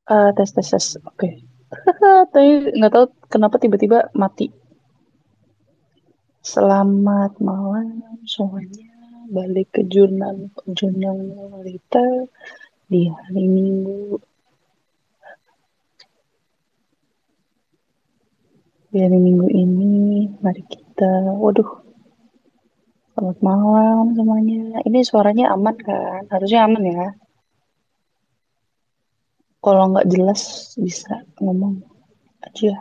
Tes tes tes. Oke. Tapi nggak tahu kenapa tiba-tiba mati. Selamat malam semuanya. Balik ke jurnal Lita di hari Minggu. Di hari Minggu ini, mari kita. Waduh, selamat malam semuanya. Ini suaranya aman kan? Harusnya aman ya. Kalau nggak jelas bisa ngomong aja.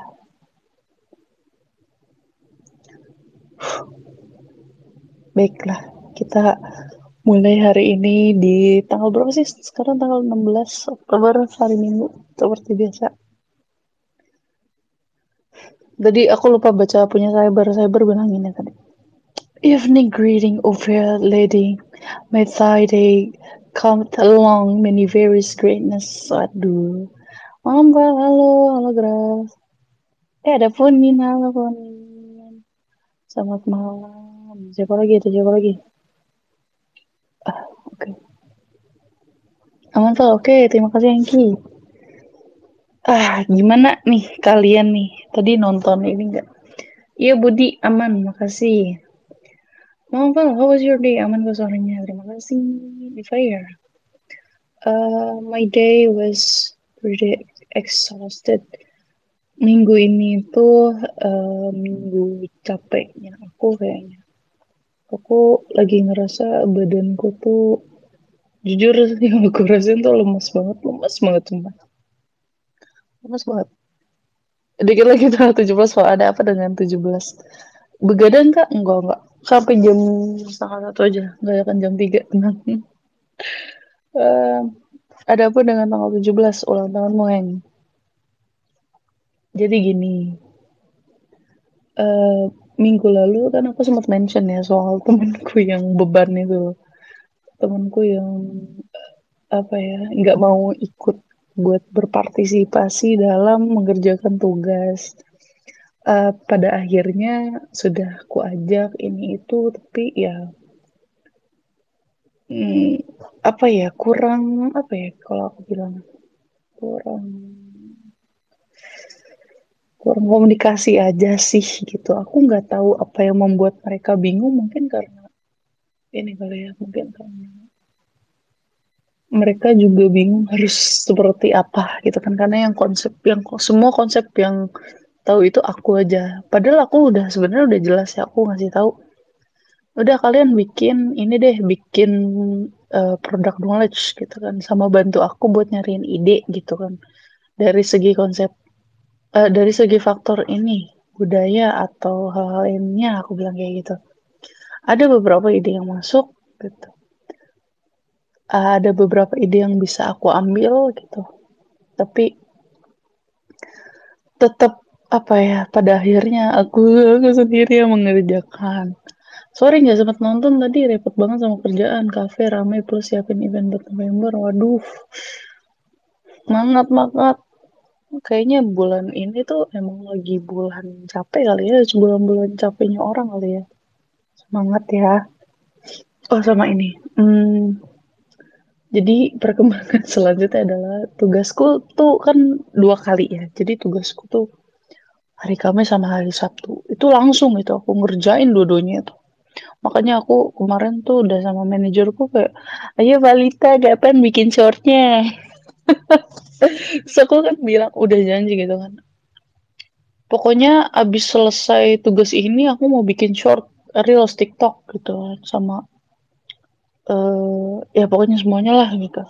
Baiklah, kita mulai hari ini di tanggal berapa sih? Sekarang tanggal 16 Oktober, hari Minggu, seperti biasa. Tadi aku lupa baca punya cyber. Cyber bilang ini tadi. Evening greeting of fair lady. May thy day come along many various greatness. Aduh. Malam Kak, halo, halo Gras. Ada Punin, halo Punin. Selamat malam. Siapa lagi itu? Siapa lagi? Oke. Aman Pak, oke. Terima kasih Angki. Gimana nih kalian nih? Tadi nonton ini enggak? Iya Budi, aman, makasih. Malam Pak, how was your day? Aman kok suaranya, terima kasih. Di fire. My day was pretty exhausted. Minggu ini tuh minggu capeknya aku kayaknya. Aku lagi ngerasa badanku tuh jujur yang aku rasain tuh lemas banget sumpah. Lemas banget. Dikit lagi tanggal 17, soal ada apa dengan 17? Begadang kak? Enggak. Sampai jam setengah satu aja. Enggak akan jam 3. Tenang. Eh, ada apa dengan tanggal 17 ulang tahunmu, Heng? Jadi gini, eh, minggu lalu kan aku sempat mention ya soal temanku yang beban itu. Temanku yang apa ya, nggak mau ikut buat berpartisipasi dalam mengerjakan tugas. Pada akhirnya sudah kuajak ini itu, tapi ya hmm, apa ya kurang apa ya kalau aku bilang kurang kurang komunikasi aja sih gitu. Aku nggak tahu apa yang membuat mereka bingung, mungkin karena ini kali ya, mungkin karena mereka juga bingung harus seperti apa gitu kan, karena yang semua konsep yang tahu itu aku aja, padahal aku udah sebenarnya udah jelas ya, aku ngasih tahu udah kalian bikin ini deh, bikin product knowledge gitu kan, sama bantu aku buat nyariin ide gitu kan, dari segi konsep, dari segi faktor ini budaya atau hal-hal lainnya, aku bilang kayak gitu. Ada beberapa ide yang masuk gitu, ada beberapa ide yang bisa aku ambil gitu, tapi tetap apa ya, pada akhirnya aku sendiri yang mengerjakan. Sorry nggak sempat nonton tadi, repot banget sama kerjaan, kafe ramai plus siapin event buat November. Waduh, semangat banget. Kayaknya bulan ini tuh emang lagi bulan capek kali ya, bulan-bulan capeknya orang kali ya. Semangat ya. Oh sama ini, jadi perkembangan selanjutnya adalah tugasku tuh kan 2 kali ya. Jadi tugasku tuh hari Kamis sama hari Sabtu. Itu langsung itu aku ngerjain dua-duanya itu. Makanya aku kemarin tuh udah sama manajerku kayak, ayo Valita, kapan bikin shortnya? Terus aku kan bilang, udah janji gitu kan. Pokoknya abis selesai tugas ini aku mau bikin short reels TikTok gitu kan. Sama, ya pokoknya semuanya lah gitu.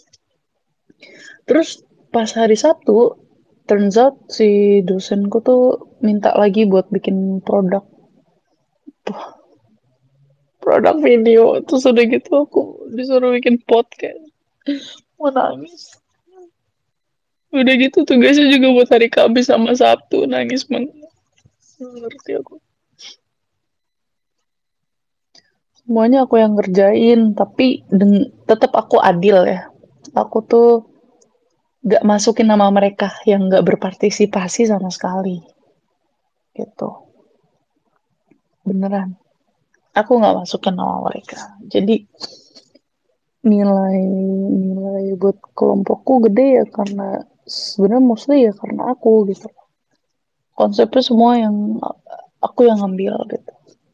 Terus pas hari Sabtu, turns out si dosenku tuh minta lagi buat bikin produk video. Terus udah gitu aku disuruh bikin podcast. Mau nangis. Udah gitu tugasnya juga buat hari Kamis sama Sabtu, nangis banget. Nggak ngerti aku. Semuanya aku yang ngerjain, tapi tetap aku adil ya. Aku tuh gak masukin nama mereka yang gak berpartisipasi sama sekali. Gitu. Beneran. Aku gak masukin nama mereka. Jadi nilai nilai buat kelompokku gede ya karena sebenarnya mostly ya karena aku gitu. Konsepnya semua yang aku yang ngambil gitu.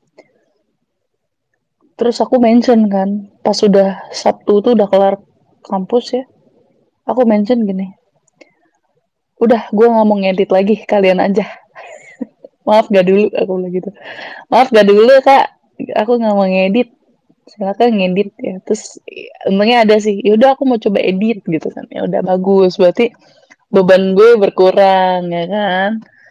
Terus aku mention kan, pas sudah Sabtu tuh udah kelar kampus ya, aku mention gini, udah gue nggak mau ngedit lagi, kalian aja. Maaf gak dulu, aku bilang gitu. Maaf gak dulu kak, aku nggak mau ngedit. Silakan ngedit ya. Terus untungnya ada sih, yaudah aku mau coba edit gitu kan. Ya udah bagus, berarti beban gue berkurang ya kan.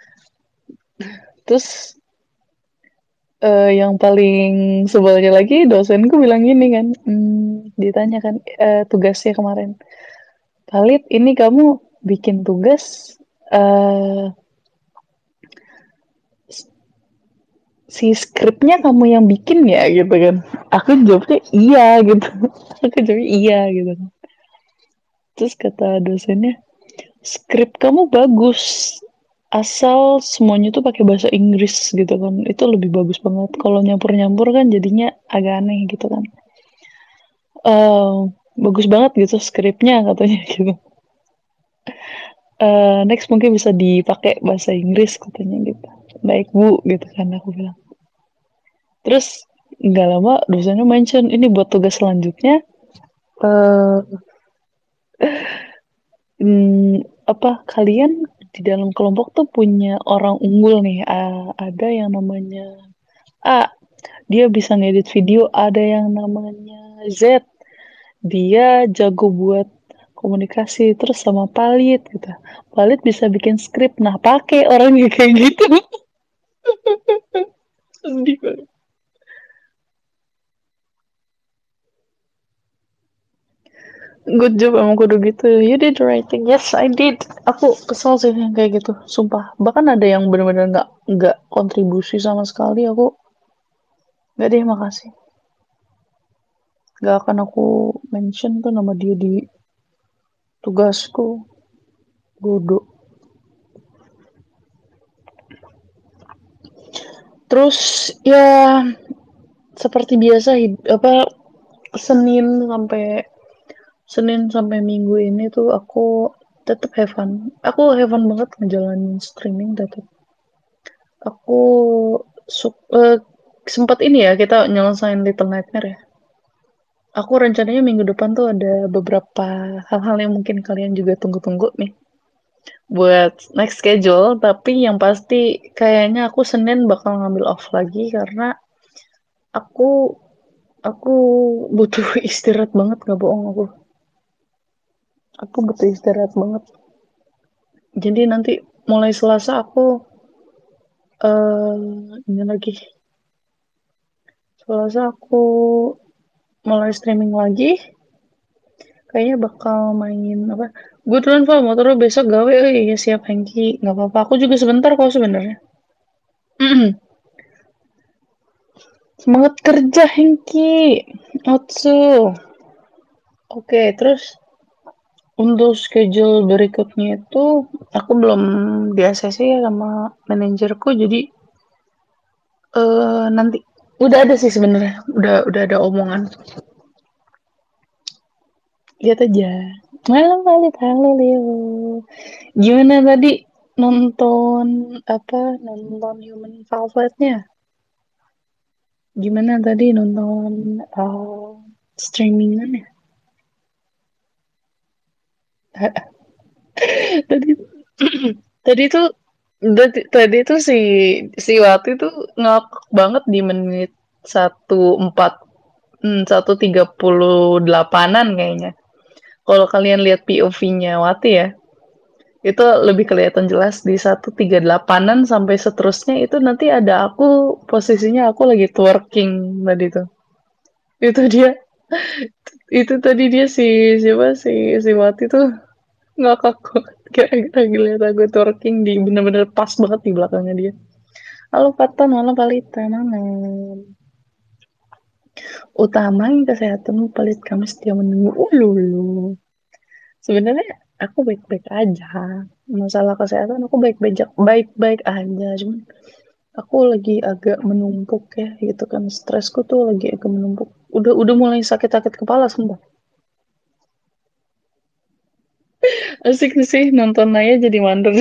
Terus yang paling sebelnya lagi dosenku bilang gini kan, ditanya kan tugasnya kemarin. Khalid, ini kamu bikin tugas eh si skripnya kamu yang bikin ya gitu kan. Aku jawabnya iya gitu. Aku jawabnya iya gitu kan. Terus kata dosennya, skrip kamu bagus. Asal semuanya tuh pakai bahasa Inggris gitu kan. Itu lebih bagus banget. Kalau nyampur-nyampur kan jadinya agak aneh gitu kan. eh Bagus banget gitu skripnya katanya gitu. Next mungkin bisa dipakai bahasa Inggris katanya gitu. Baik Bu gitu kan aku bilang. Terus nggak lama dosennya mention ini buat tugas selanjutnya eh apa kalian di dalam kelompok tuh punya orang unggul nih. Ada yang namanya A, dia bisa ngedit video, ada yang namanya Z, dia jago buat komunikasi terus sama Palit gitu. Palit bisa bikin skrip. Nah, pakai orang kayak gitu. Sedih banget. Good job emang kudu gitu. You did the right thing. Yes, I did. Aku kesel sih yang kayak gitu. Sumpah. Bahkan ada yang benar-benar nggak kontribusi sama sekali. Aku nggak deh makasih. Nggak akan aku mention tuh nama dia di tugasku. Bodoh. Terus ya seperti biasa apa Senin sampai Senin sampai Minggu ini tuh aku tetap have fun. Aku have fun banget ngejalanin streaming tetap. Aku sempat ini ya kita nyelesain Little Nightmare ya. Aku rencananya minggu depan tuh ada beberapa hal-hal yang mungkin kalian juga tunggu-tunggu nih buat next schedule. Tapi yang pasti kayaknya aku Senin bakal ngambil off lagi karena aku aku butuh istirahat banget, gak bohong aku. Aku butuh istirahat banget. Jadi nanti mulai Selasa aku ini lagi. Selasa aku mulai streaming lagi. Kayaknya bakal main apa? Gue duluan Val, motor lu besok gawe. Oh iya siap Hengki. Nggak apa-apa. Aku juga sebentar kok sebenarnya. Semangat kerja Hengki. Otsu. Oke, terus untuk schedule berikutnya itu aku belum di ACC ya sama manajerku jadi nanti udah ada sih sebenarnya. Udah ada omongan. Lihat aja. Malam kali halo Leo. Gimana tadi nonton nonton Human Velvet-nya? Gimana tadi nonton streamingannya? Tadi tadi tuh tadi tuh si Wati tuh ngakak banget di menit 14 1:38-an kayaknya. Kalau kalian lihat POV-nya Wati ya, itu lebih kelihatan jelas di 1:38-an sampai seterusnya itu nanti ada aku posisinya aku lagi twerking tadi tuh. Itu dia itu tadi dia siapa si Wati tuh ngakak banget gara-gara ngeliat aku twerking di bener-bener pas banget di belakangnya dia. Halo Fatan, malam Palita, malam. Utamain kesehatan pelit kami setia menunggu. Ululu. Sebenarnya aku baik-baik aja. Masalah kesehatan aku baik-baik aja. Cuman aku lagi agak menumpuk ya gitu kan. Stresku tuh lagi agak menumpuk. Udah mulai sakit-sakit kepala sumpah. Asik sih nonton Naya jadi mandor.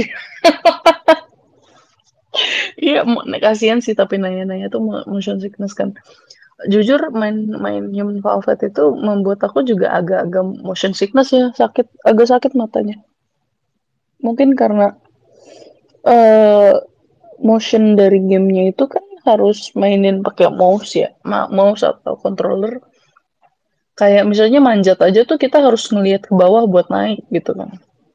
Iya, kasihan sih tapi Naya-Naya tuh motion sickness kan. Jujur main main Human Velvet itu membuat aku juga agak-agak motion sickness ya, sakit, agak sakit matanya. Mungkin karena eh motion dari gamenya itu kan harus mainin pakai mouse ya, mouse atau controller. Kayak misalnya manjat aja tuh kita harus ngelihat ke bawah buat naik gitu kan.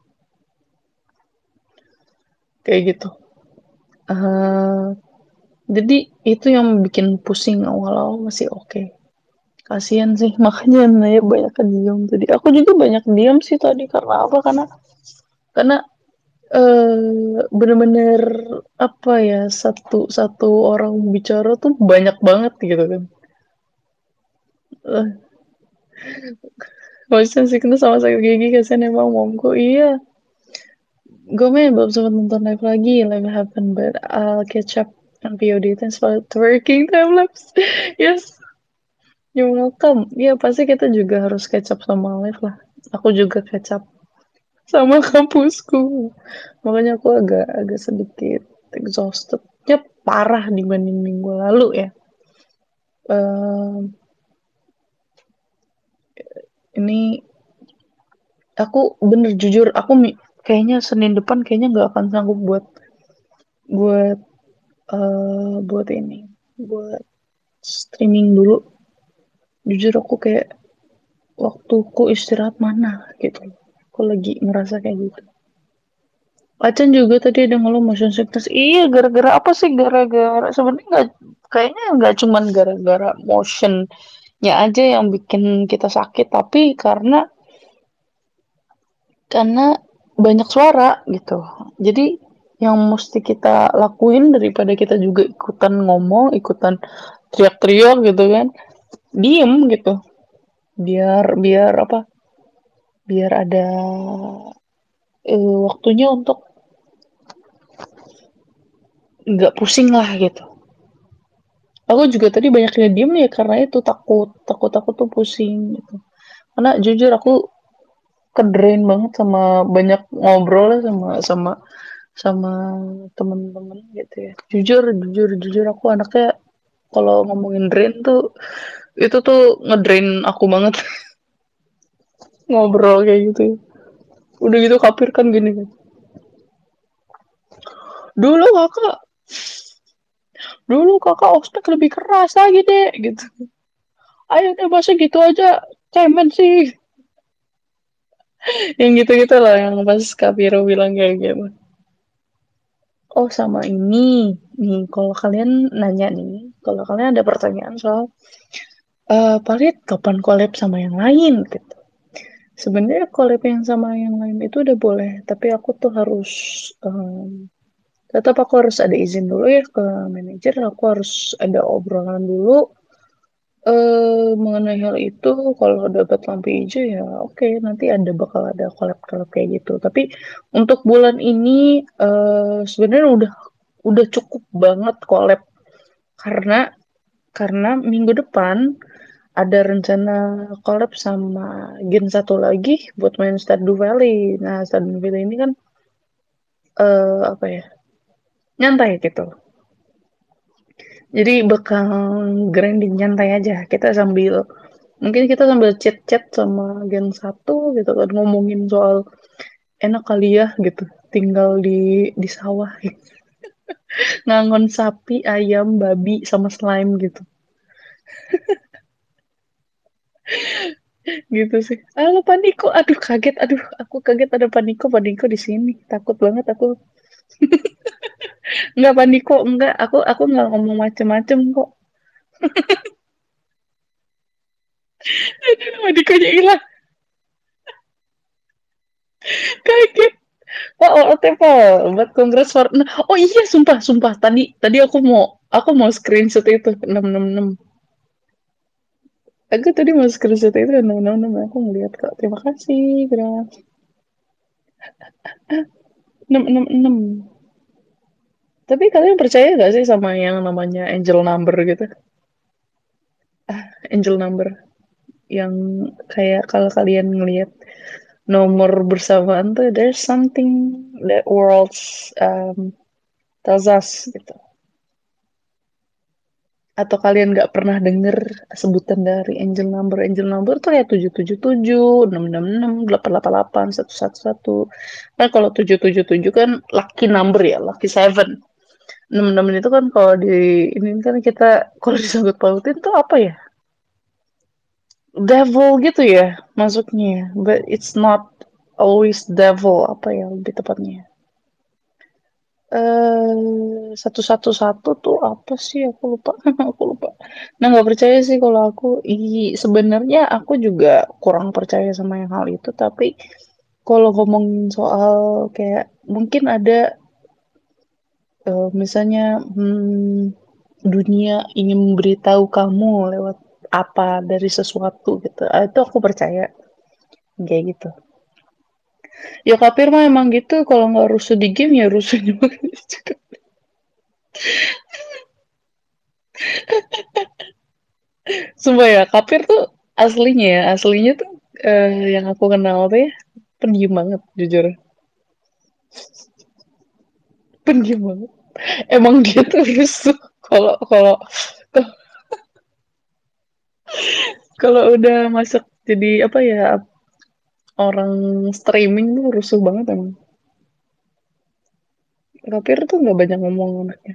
Kayak gitu. Eh jadi itu yang bikin pusing awal-awal masih oke. Kasian sih, makanya Naya banyak diam tadi. Aku juga banyak diam sih tadi karena apa? Karena bener-bener apa ya, satu satu orang bicara tuh banyak banget gitu kan. Eh, Maksudnya sih kena sama sakit gigi kasihan emang momku. Iya, gue main belum sempat nonton live lagi. Live happen, but I'll catch up on VOD. Thanks for twerking time lapse. Yes, you're welcome. Iya, pasti kita juga harus catch up sama live lah. Aku juga catch up sama kampusku. Makanya aku agak agak sedikit exhausted. Ya parah dibanding minggu lalu ya. Eh ini aku bener jujur aku kayaknya Senin depan kayaknya nggak akan sanggup buat buat buat ini buat streaming dulu. Jujur aku kayak waktuku istirahat mana gitu. Aku lagi ngerasa kayak gitu. Acan juga tadi ada ngeluh motion sickness. Iya, gara-gara apa sih? Gara-gara sebenarnya nggak, kayaknya nggak cuman gara-gara motionnya aja yang bikin kita sakit, tapi karena banyak suara gitu. Jadi yang mesti kita lakuin daripada kita juga ikutan ngomong, ikutan teriak-teriak gitu kan, diem gitu. Biar biar apa? Biar ada waktunya untuk nggak pusing lah gitu. Aku juga tadi banyak yang diem ya karena itu takut aku tuh pusing gitu. Karena jujur aku kedrain banget sama banyak ngobrol sama sama sama temen-temen gitu ya. Jujur aku anaknya kalau ngomongin drain tuh itu tuh ngedrain aku banget. Ngobrol kayak gitu. Udah gitu kapir kan gini kan. Dulu kakak, dulu kakak ospek lebih keras lagi deh gitu. Ayo deh masa gitu aja cemen sih. Yang gitu-gitu lah yang pas Kak Viro bilang kayak gitu. Oh sama ini nih kalau kalian nanya nih, kalau kalian ada pertanyaan soal Parit kapan collab sama yang lain gitu. Sebenarnya collab yang sama yang lain itu udah boleh, tapi aku tuh harus tetap aku harus ada izin dulu ya ke manajer, aku harus ada obrolan dulu mengenai hal itu. Kalau dapat lampu hijau ya oke, nanti bakal ada collab-collab kayak gitu. Tapi untuk bulan ini sebenarnya udah cukup banget collab karena minggu depan ada rencana collab sama Gen satu lagi buat main Stardew Valley. Nah, Stardew Valley ini kan apa ya? Nyantai gitu. Jadi bakal grinding nyantai aja. Kita sambil chat-chat sama Gen satu gitu kan ngomongin soal enak kali ya gitu. Tinggal di sawah ngangon sapi, ayam, babi sama slime gitu. Gitu sih. Halo Paniko, aduh kaget, aduh aku kaget ada Paniko di sini. Takut banget aku. Enggak Paniko, enggak. Aku nggak ngomong macem-macem kok. Aduh, Panikonya hilang, kaget. Pak Pak buat kongres for. Nah, oh iya, sumpah, sumpah. Tadi tadi aku mau screenshot itu 666. Aku tadi mau screenshot itu 666. Aku ngeliat kok. Terima kasih, Gra. 666. Tapi kalian percaya gak sih sama yang namanya angel number gitu? Angel number yang kayak kalau kalian ngelihat nomor bersamaan tuh there's something that worlds tells us gitu. Atau kalian nggak pernah denger sebutan dari angel number? Angel number tuh kayak 777, 666, 888, 111. Kan kalau 777 kan lucky number ya, lucky seven. 66 itu kan kalau di ini kan kita kalau disangkut pautin tuh apa ya? Devil gitu ya masuknya. But it's not always devil, apa ya lebih tepatnya. 111 tuh apa sih? Aku lupa. Aku lupa. Nah, nggak percaya sih kalau aku. Sebenarnya aku juga kurang percaya sama yang hal itu. Tapi kalau ngomongin soal kayak mungkin ada misalnya dunia ingin memberitahu kamu lewat apa dari sesuatu gitu. Itu aku percaya kayak gitu. Ya kafir mah emang gitu. Kalau nggak rusuh di game ya rusuh juga. Sumpah ya, Kapir tuh aslinya tuh yang aku kenal tuh ya, pendiam banget, jujur. Pendiam banget. Emang dia tuh rusuh. Kalau kalau kalau udah masuk jadi apa ya orang streaming tuh rusuh banget emang. Kapir tuh nggak banyak ngomong anaknya.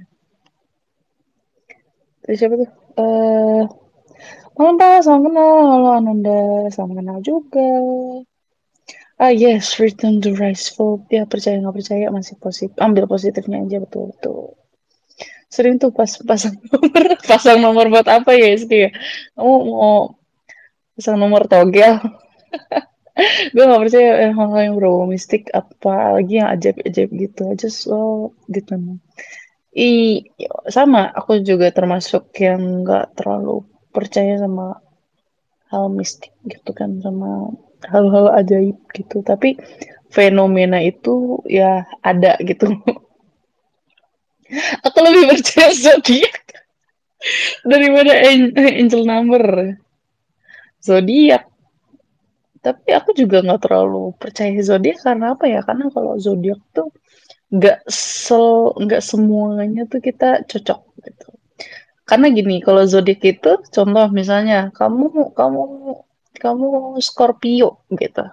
Terus siapa tuh? Malam Pak, salam kenal. Halo Ananda, salam kenal juga. Ah yes, return to Riceful. Ya percaya nggak percaya masih positif. Ambil positifnya aja betul betul. Sering tuh pas pasang nomor, pasang nomor buat apa ya Rizky ya? Kamu mau pasang nomor togel? Gue gak percaya hal-hal yang berbau mistik, apalagi yang ajaib-ajaib gitu. Aja so gitu. Sama, aku juga termasuk yang gak terlalu percaya sama hal mistik gitu kan, sama hal-hal ajaib gitu. Tapi fenomena itu ya ada gitu. Aku lebih percaya zodiak daripada angel number. Zodiak. Tapi aku juga nggak terlalu percaya zodiak karena apa ya? Karena kalau zodiak tuh nggak semuanya tuh kita cocok gitu. Karena gini, kalau zodiak itu contoh misalnya kamu kamu Scorpio gitu.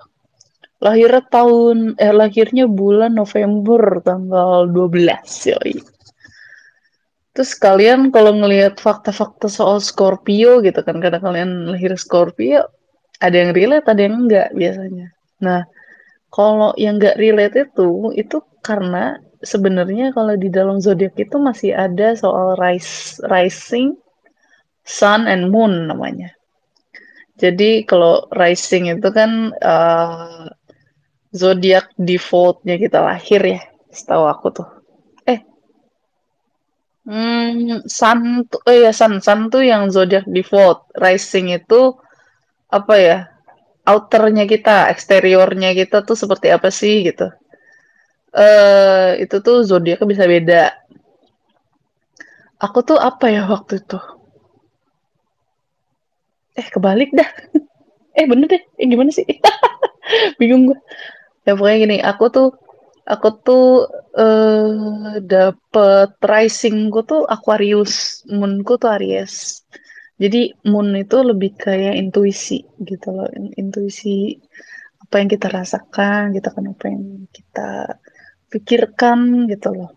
Lahirnya bulan November tanggal 12 yoi. Terus kalian kalau ngelihat fakta-fakta soal Scorpio gitu kan, karena kalian lahir Scorpio, ada yang relate, ada yang enggak biasanya. Nah, kalau yang nggak relate itu karena sebenarnya kalau di dalam zodiak itu masih ada soal rising, sun and moon namanya. Jadi kalau rising itu kan zodiak defaultnya kita lahir ya, setahu aku tuh. Eh, sun tuh, ya sun tuh yang zodiak default. Rising itu apa ya? Outernya kita, eksteriornya kita tuh seperti apa sih gitu. Itu tuh zodiaknya bisa beda. Aku tuh apa ya waktu itu? Kebalik dah. Bener deh. Gimana sih? Bingung gue. Ya pokoknya gini, aku tuh dapet risingku tuh Aquarius, moonku tuh Aries. Jadi moon itu lebih kayak intuisi gitu loh, intuisi apa yang kita rasakan, gitu kan apa yang kita pikirkan gitu loh.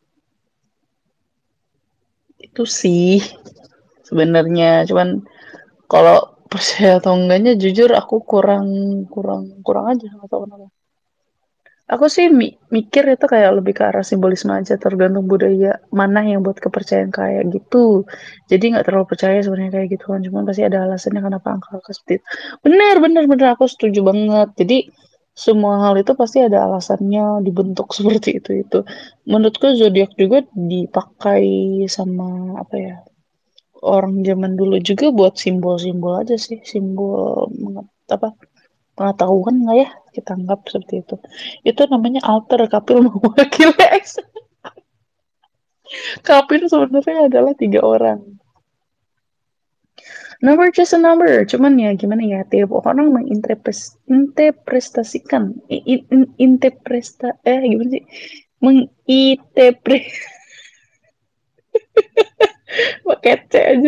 Itu sih sebenarnya, cuman kalau percaya atau enggaknya jujur aku kurang kurang kurang aja nggak tahu kenapa. Aku sih mikir itu kayak lebih ke arah simbolisme aja tergantung budaya mana yang buat kepercayaan kayak gitu. Jadi nggak terlalu percaya sebenarnya kayak gitu kan. Cuma pasti ada alasannya kenapa angka-angka seperti itu. Bener, bener, bener. Aku setuju banget. Jadi semua hal itu pasti ada alasannya dibentuk seperti itu. Menurutku zodiak juga dipakai sama apa ya, orang zaman dulu juga buat simbol-simbol aja sih, simbol apa pengetahuan nggak ya kita anggap seperti itu namanya alter kapil mewakili X. Kapil sebenarnya adalah tiga orang, Number just a number, cuman ya gimana ya, tiap orang menginterpretasikan, gimana sih, menginterpre pakai C aja.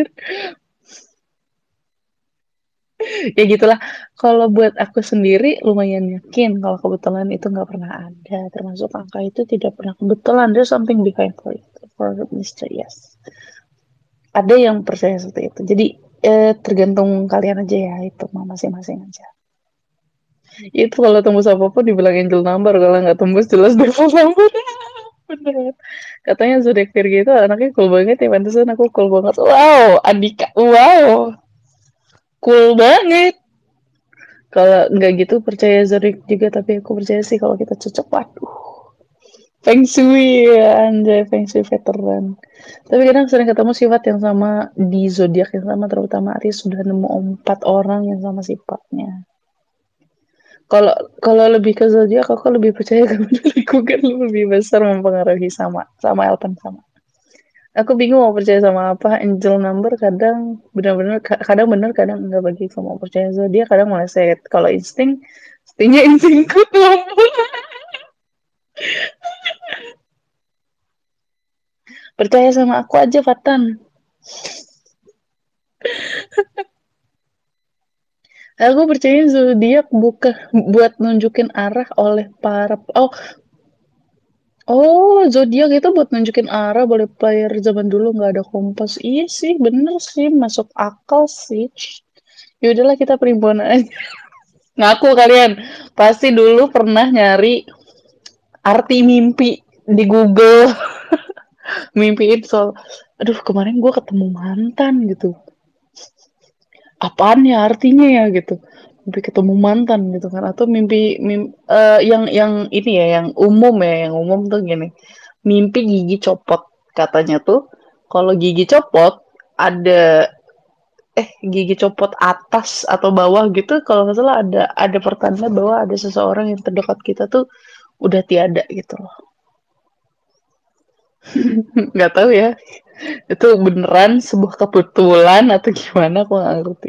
Ya gitulah. Kalau buat aku sendiri lumayan yakin kalau kebetulan itu nggak pernah ada, termasuk angka itu tidak pernah kebetulan. There's something behind for mystery, yes. Ada yang percaya seperti itu. Jadi tergantung kalian aja ya, itu mah masing-masing aja. Itu kalau tembus apa-apa dibilang angel number, kalau nggak tembus jelas devil number. Bener banget. Katanya zodiak Virgo itu anaknya cool banget ya, pantesan aku cool banget. Wow, Andika, wow, cool banget. Kalau nggak gitu percaya zodiak juga, tapi aku percaya sih kalau kita cocok. Waduh, Feng Shui ya, anjay, Feng Shui veteran. Tapi kadang sering ketemu sifat yang sama di zodiak yang sama, terutama Aries sudah nemu 4 orang yang sama sifatnya. Kalau kalau lebih ke zodiak, aku lebih percaya karena lingkungan lebih besar mempengaruhi, sama sama Elpan sama. Aku bingung mau percaya sama apa. Angel number kadang benar-benar, kadang benar kadang enggak. Bagi kamu mau percaya zodiak kadang meleset. Kalau instingnya instingku ngomong. Percaya sama aku aja, Fatan. Aku percaya zodiak bukan buat nunjukin arah oleh para, oh, zodiak itu buat nunjukin arah, boleh player zaman dulu nggak ada kompas. Iya sih, bener sih, masuk akal sih. Ya udahlah, kita primbon aja. Ngaku kalian pasti dulu pernah nyari arti mimpi di Google. Mimpiin soal, aduh kemarin gue ketemu mantan gitu. Apaan ya artinya ya gitu. Mimpi ketemu mantan gitu kan, atau yang ini ya, yang umum ya, yang umum tuh gini. Mimpi gigi copot, katanya tuh kalau gigi copot ada, gigi copot atas atau bawah gitu, kalau nggak salah ada pertanda bahwa ada seseorang yang terdekat kita tuh udah tiada gitu loh. Nggak tahu ya, itu beneran sebuah kebetulan atau gimana, aku nggak ngerti.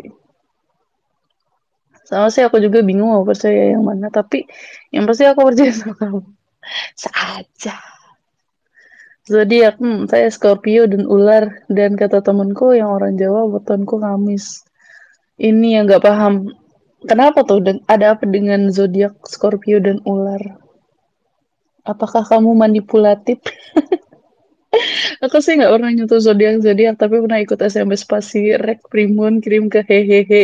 Sama sih, aku juga bingung mau percaya yang mana, tapi yang pasti aku percaya sama kamu. Saja. Zodiak, saya Scorpio dan ular, dan kata temanku yang orang Jawa, wetonku Kamis. Ini yang nggak paham. Kenapa tuh? Ada apa dengan zodiak Scorpio dan ular? Apakah kamu manipulatif? Aku sih nggak pernah nyentuh zodiak-zodiak, tapi pernah ikut SMS spasi rek primun kirim ke hehehe.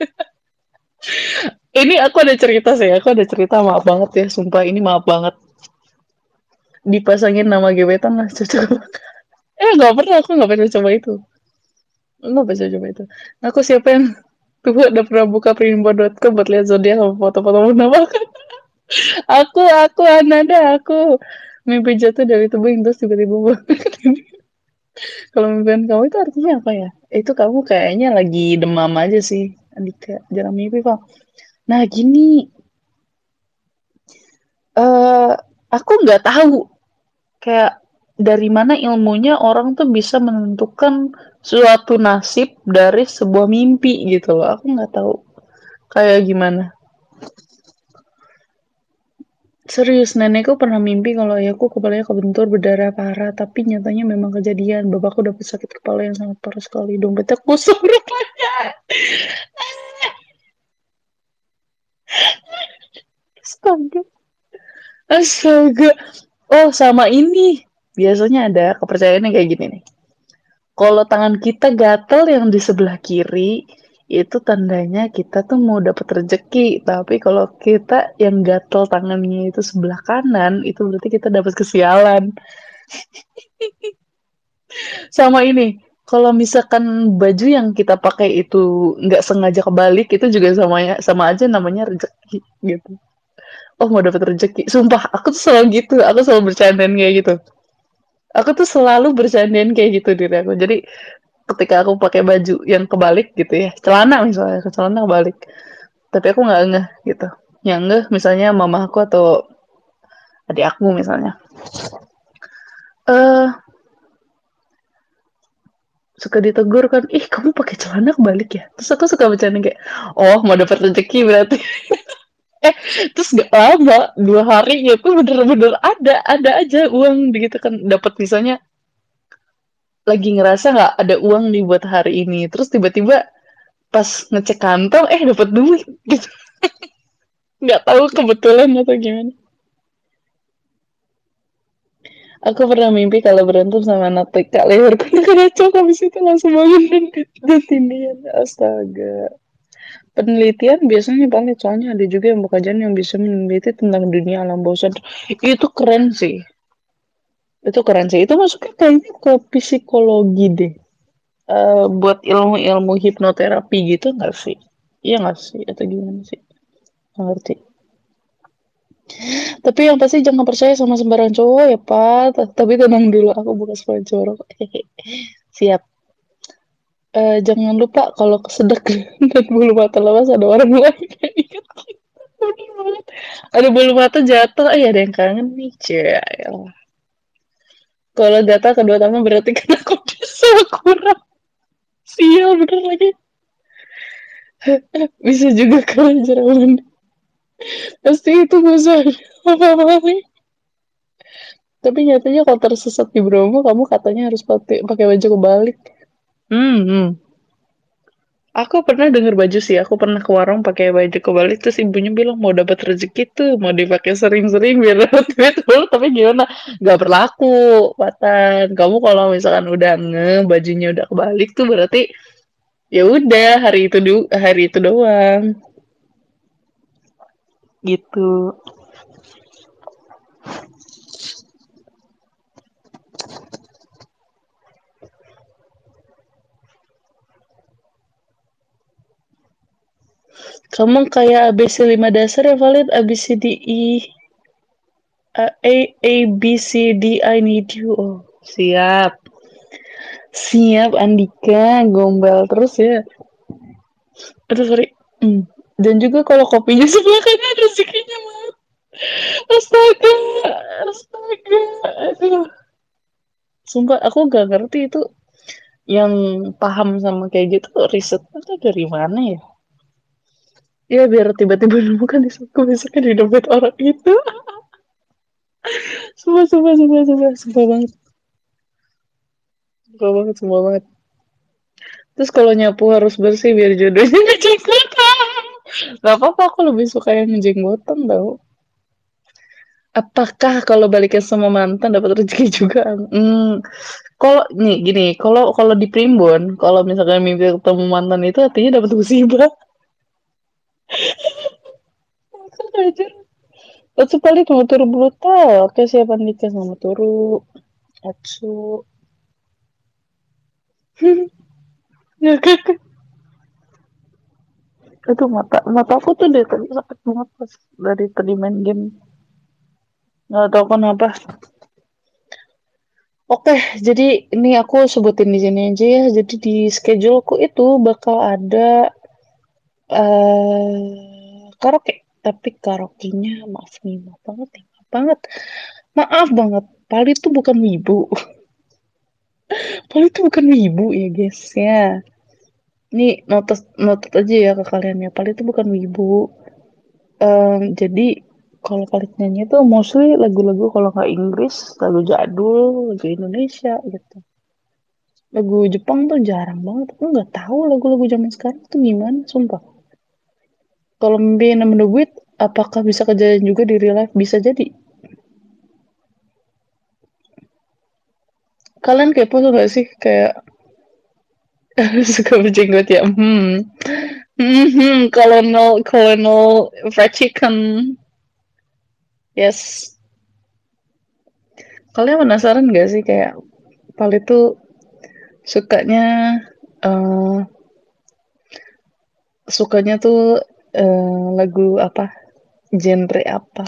Ini aku ada cerita sih, aku ada cerita, maaf banget ya, sumpah ini maaf banget. Dipasangin nama gebetan lah, cocok. Nggak pernah, aku nggak pernah coba itu. Nggak bisa coba itu. Aku siapa yang tuh udah pernah buka primbon.com buat lihat zodiak sama foto-foto menambahkan. Aku Ananda, aku mimpi jatuh dari tebing terus tiba-tiba bangun. Kalau mimpian kamu itu artinya apa ya? Itu kamu kayaknya lagi demam aja sih, Andika. Jarang mimpi, Pak. Nah, gini, eh aku nggak tahu kayak dari mana ilmunya orang tuh bisa menentukan suatu nasib dari sebuah mimpi gitu loh. Aku nggak tahu kayak gimana. Serius, nenekku pernah mimpi kalau ayahku kepalanya kebentur berdarah parah, tapi nyatanya memang kejadian. Bapakku dapat sakit kepala yang sangat parah sekali. Dompetnya kusut rupanya. Astaga. Astaga. Oh, sama ini. Biasanya ada kepercayaan yang kayak gini nih. Kalau tangan kita gatel yang di sebelah kiri, itu tandanya kita tuh mau dapat rezeki. Tapi kalau kita yang gatel tangannya itu sebelah kanan, itu berarti kita dapat kesialan. Sama ini, kalau misalkan baju yang kita pakai itu nggak sengaja kebalik, itu juga sama aja namanya rezeki gitu. Oh, mau dapat rezeki. Sumpah, aku tuh selalu gitu. Aku selalu bercandain kayak gitu. Aku tuh selalu bercandain kayak gitu diri aku. Jadi ketika aku pakai baju yang kebalik gitu ya, celana misalnya, ke celana kebalik. Tapi aku nggak ngeh gitu. Yang ngeh misalnya mama aku atau adik aku misalnya. Eh, suka ditegur kan, ih kamu pakai celana kebalik ya, terus aku suka bercanda kayak, oh mau dapat rezeki berarti. eh Terus gak lama 2 hari itu bener-bener ada aja uang begitu kan, dapat misalnya lagi ngerasa nggak ada uang nih buat hari ini, terus tiba-tiba pas ngecek kantong dapat duit gitu. Nggak tahu kebetulan atau gimana. Aku pernah mimpi kalau berantem sama anak TK, leher kena cok, habis itu langsung bangun dan tindihan. Astaga. Penelitian biasanya banyak, soalnya ada juga yang kajian yang bisa meneliti tentang dunia alam bawah sadar. Itu keren sih. Itu keren sih. Itu masuknya kayaknya ke psikologi deh. Buat ilmu-ilmu hipnoterapi gitu nggak sih? Iya nggak sih? Atau gimana sih? Nggak ngerti. Tapi yang pasti jangan percaya sama sembarang cowok ya, Pak. Tapi tenang dulu, aku bukan sembarang cowok. Siap. Jangan lupa kalau kesedek dan bulu mata lemas ada orang lain yang ingat kita. Bener banget. Ada bulu mata jatuh, ada yang kangen nih, cie. Kalau gatal kedua tangan berarti kan aku bisa kurang. Sial bener lagi. Bisa juga kalau jerawat. Pasti itu musuh apa-apa nih. Tapi nyatanya kalau tersesat di Bromo, kamu katanya harus pakai baju kebalik. Hmm. Aku pernah denger baju sih, aku pernah ke warung pakai baju kebalik, terus ibunya bilang mau dapat rezeki tuh, mau dipakai sering-sering biar dapat duit dulu, tapi gimana? Gak berlaku, Watan. Kamu kalau misalkan udah bajunya udah kebalik tuh berarti ya udah hari itu doang gitu. Kamu kayak ABC 5 dasar ya, valid A B C D I need you. Oh, siap. Siap Andika, gombal terus ya. Aduh, sorry. Hmm. Dan juga kalau kopinya sebelah kanan rezekinya mah. Astaga, astaga. Aduh. Sumpah aku gak ngerti itu yang paham sama kayak gitu risetnya tuh dari mana ya? Ya biar tiba-tiba nemukan di suku besoknya di dompet orang itu. Sumpah, sumpah, sumpah, sumpah, sumpah banget. Sumpah banget, sumpah banget. Terus kalau nyapu harus bersih biar jodohnya gak jenggotan. Gak apa-apa, aku lebih suka yang jenggotan tau. Apakah kalau balikan sama mantan dapat rezeki juga? Kalau nih gini, kalau kalau di Primbon, kalau misalkan mimpi ketemu mantan itu artinya dapat musibah. Kan aja. Itu paling mau turu brutal. Oke, siapa nikah sama turu. Atsu. Ya kan? Itu mata aku tuh dari tadi sakit banget pas dari tadi main game. Nggak tahu kenapa. Oke, jadi ini aku sebutin di sini aja ya. Jadi di scheduleku itu bakal ada karaoke. Tapi karaoke-nya maaf nih, maaf banget ya. Maaf banget. Maaf banget. Pali itu bukan wibu. Pali itu bukan wibu ya guys ya. Ini notet aja ya ke kalian ya. Pali itu bukan wibu. Jadi kalau Palit nyanyi itu mostly lagu-lagu kalau nggak Inggris, lagu jadul, lagu Indonesia gitu. Lagu Jepang tuh jarang banget. Aku nggak tahu lagu-lagu zaman sekarang tuh gimana, sumpah. Kalau mimpi nemu duit, apakah bisa kejadian juga di real life? Bisa jadi. Kalian kepo tuh gak sih kayak suka berjenggot ya? Colonel, Colonel Fried Chicken. Yes. Kalian penasaran gak sih kayak Palit tuh sukanya eh sukanya tuh lagu apa? Genre apa?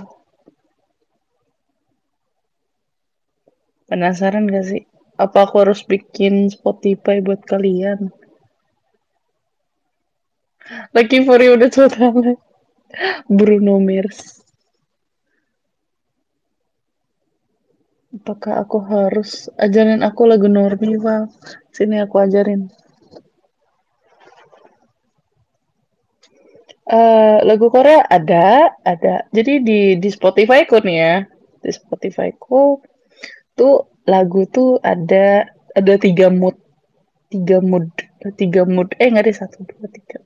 Penasaran gak sih? Apa aku harus bikin Spotify buat kalian? Lagi for you udah total. Bruno Mars. Apakah aku harus ajarin aku lagu Normi, Val? Sini aku ajarin. Lagu Korea ada. Jadi di Spotify-ku nih ya, di Spotify-ku tuh lagu tuh ada 3 mood, 3 mood, 3 mood. Nggak ada 1, 2, 3,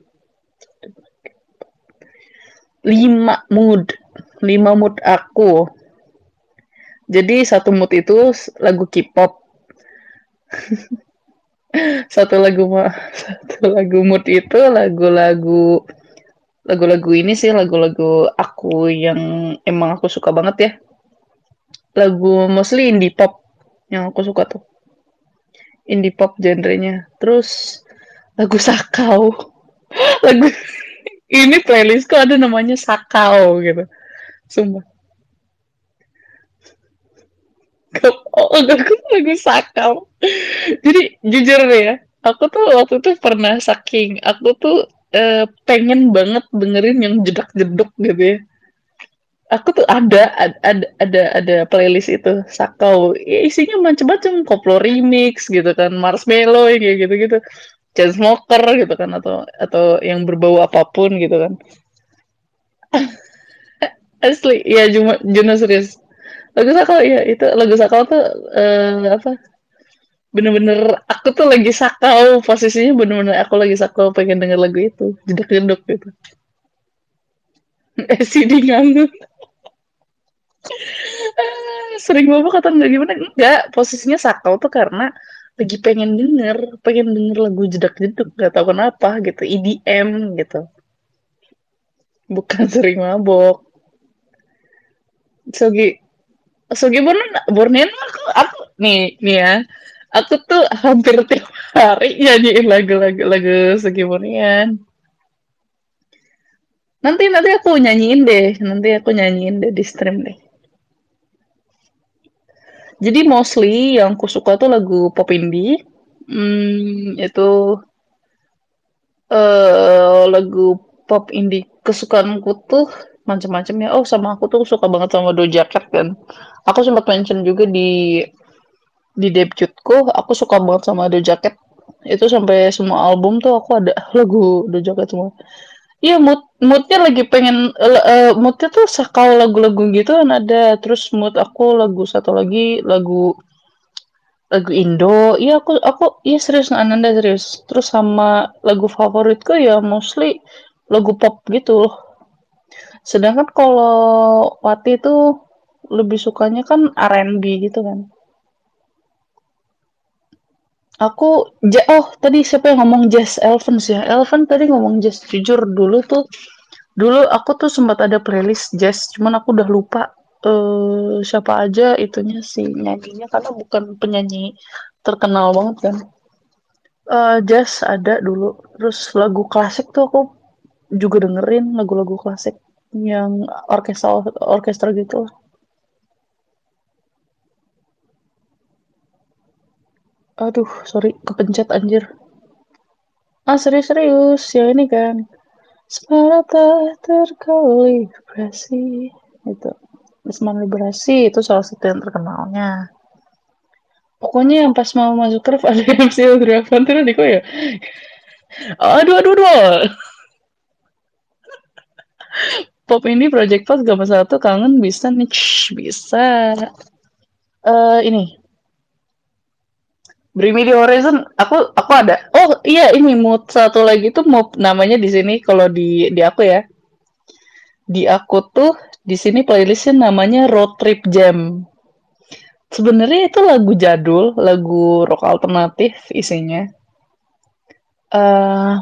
5 mood, 5 mood aku. Jadi satu mood itu lagu K-pop, satu lagu satu lagu mood itu lagu-lagu ini sih lagu-lagu aku yang emang aku suka banget ya. Lagu mostly indie pop yang aku suka tuh. Indie pop genrenya. Terus lagu Sakau. Lagu ini playlistku ada namanya Sakau gitu. Sumpah. Oh, lagu Sakau. Jadi jujur deh ya, aku tuh waktu itu pernah aku tuh pengen banget dengerin yang jedak-jeduk gitu ya. Aku tuh ada playlist itu Sakau. Ya, isinya macam-macam, koplo remix gitu kan, marshmallow kayak gitu-gitu. Chainsmoker gitu kan atau yang berbau apapun gitu kan. Asli, ya cuma Juno serius. Lagu Sakau ya itu lagu Sakau tuh apa? Bener-bener aku tuh lagi sakau posisinya bener-bener aku lagi sakau pengen denger lagu itu jedak-jeduk gitu. CD nganggur. Sering bapak kata nggak gimana enggak posisinya sakau tuh karena lagi pengen denger lagu jedak-jeduk nggak tahu kenapa gitu EDM gitu bukan sering mabok. Sogi Sogi Borneo aku nih ya aku tuh hampir tiap hari nyanyiin lagu Sogi Bornean. Nanti aku nyanyiin deh di stream deh. Jadi mostly yang aku suka tuh lagu pop indie. Itu lagu pop indie kesukaanku tuh macam-macam ya. Oh, sama aku tuh suka banget sama Doja Cat kan. Aku sempat mention juga di debutku, aku suka banget sama Doja Cat. Itu sampai semua album tuh aku ada lagu Doja Cat semua. Iya moodnya lagi pengen moodnya tuh sakau lagu-lagu gitu kan ada terus mood aku lagu satu lagi lagu lagu Indo iya aku iya serius Ananda serius terus sama lagu favoritku ya mostly lagu pop gitu loh sedangkan kalau Wati tuh lebih sukanya kan R&B gitu kan aku tadi siapa yang ngomong Jazz Elvin sih ya Elvin tadi ngomong jazz jujur dulu aku tuh sempat ada playlist jazz, cuman aku udah lupa siapa aja itunya si nyanyinya karena bukan penyanyi terkenal banget kan. Jazz ada dulu, terus lagu klasik tuh aku juga dengerin lagu-lagu klasik yang orkestra orkestra gitu. Aduh, sorry, kepencet anjir. Serius-serius, ya ini kan. Semangat terkalibrasi. Itu. Semangat liberasi itu salah satu yang terkenalnya. Pokoknya yang pas mau masuk ref ada MC Audrey Avanti Diko ya. Aduh aduh aduh. Pop ini Project Pop Gamma satu kangen bisa nih. Bisa. Ini Bring Me The Horizon aku ada. Oh iya ini mood satu lagi tuh mood namanya di sini kalau di aku ya. Di aku tuh di sini playlistnya namanya Road Trip Jam. Sebenarnya itu lagu jadul, lagu rock alternatif isinya. eh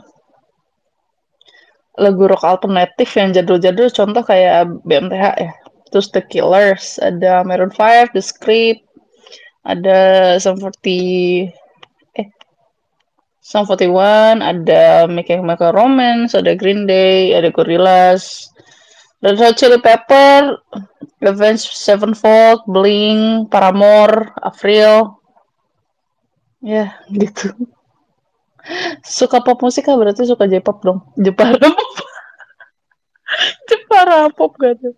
Lagu rock alternatif yang jadul-jadul contoh kayak BMTH ya. Terus The Killers, ada Maroon 5, The Script, ada Sum 40 eh Sum 41, ada My Chemical Romance, ada Green Day, ada Gorillaz, Red Hot Chili Pepper, Avenged Sevenfold, Blink, Paramore, Avril, ya gitu. Suka pop musik kan berarti suka J-pop dong. Jepara pop, Jepara pop gak tuh?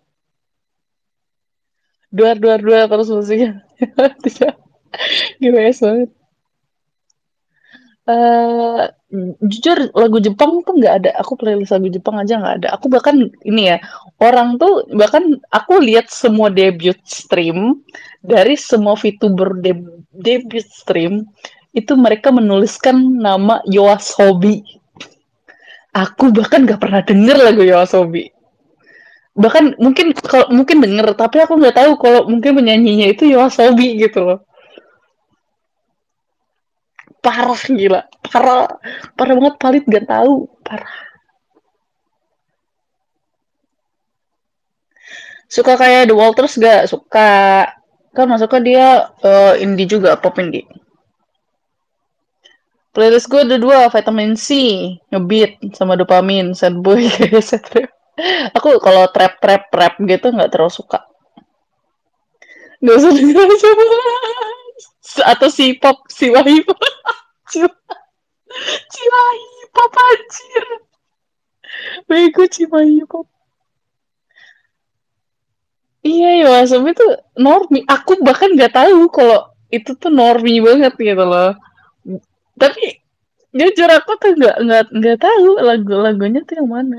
Dua terus musiknya. Tidak, GWS banget. eh jujur lagu Jepang tuh nggak ada. Aku playlist lagu Jepang aja nggak ada. Aku bahkan ini ya, orang tuh bahkan aku lihat semua debut stream dari semua VTuber debut stream itu mereka menuliskan nama Yoasobi. Aku bahkan nggak pernah denger lagu Yoasobi. Bahkan mungkin kalau mungkin denger, tapi aku nggak tahu kalau mungkin penyanyinya itu Yoasobi gitu loh. Parah gila, parah, parah banget Palit gak tahu, parah. Suka kayak The Walters gak? Suka. Kan masuknya dia indie juga, pop indie. Playlist gue ada dua, Vitamin C, Ngebeat, sama Dopamin, Sad Boy, kayak Sad Boy. Aku kalau trap gitu nggak terlalu suka. Gak usah denger coba. Atau si pop, si Wahyu. Cimahi pop anjir. Bego Cimahi pop. Iya ya Masumi itu normi. Aku bahkan nggak tahu kalau itu tuh normi banget gitu loh. Tapi jujur aku tuh nggak tahu lagu-lagunya tuh yang mana.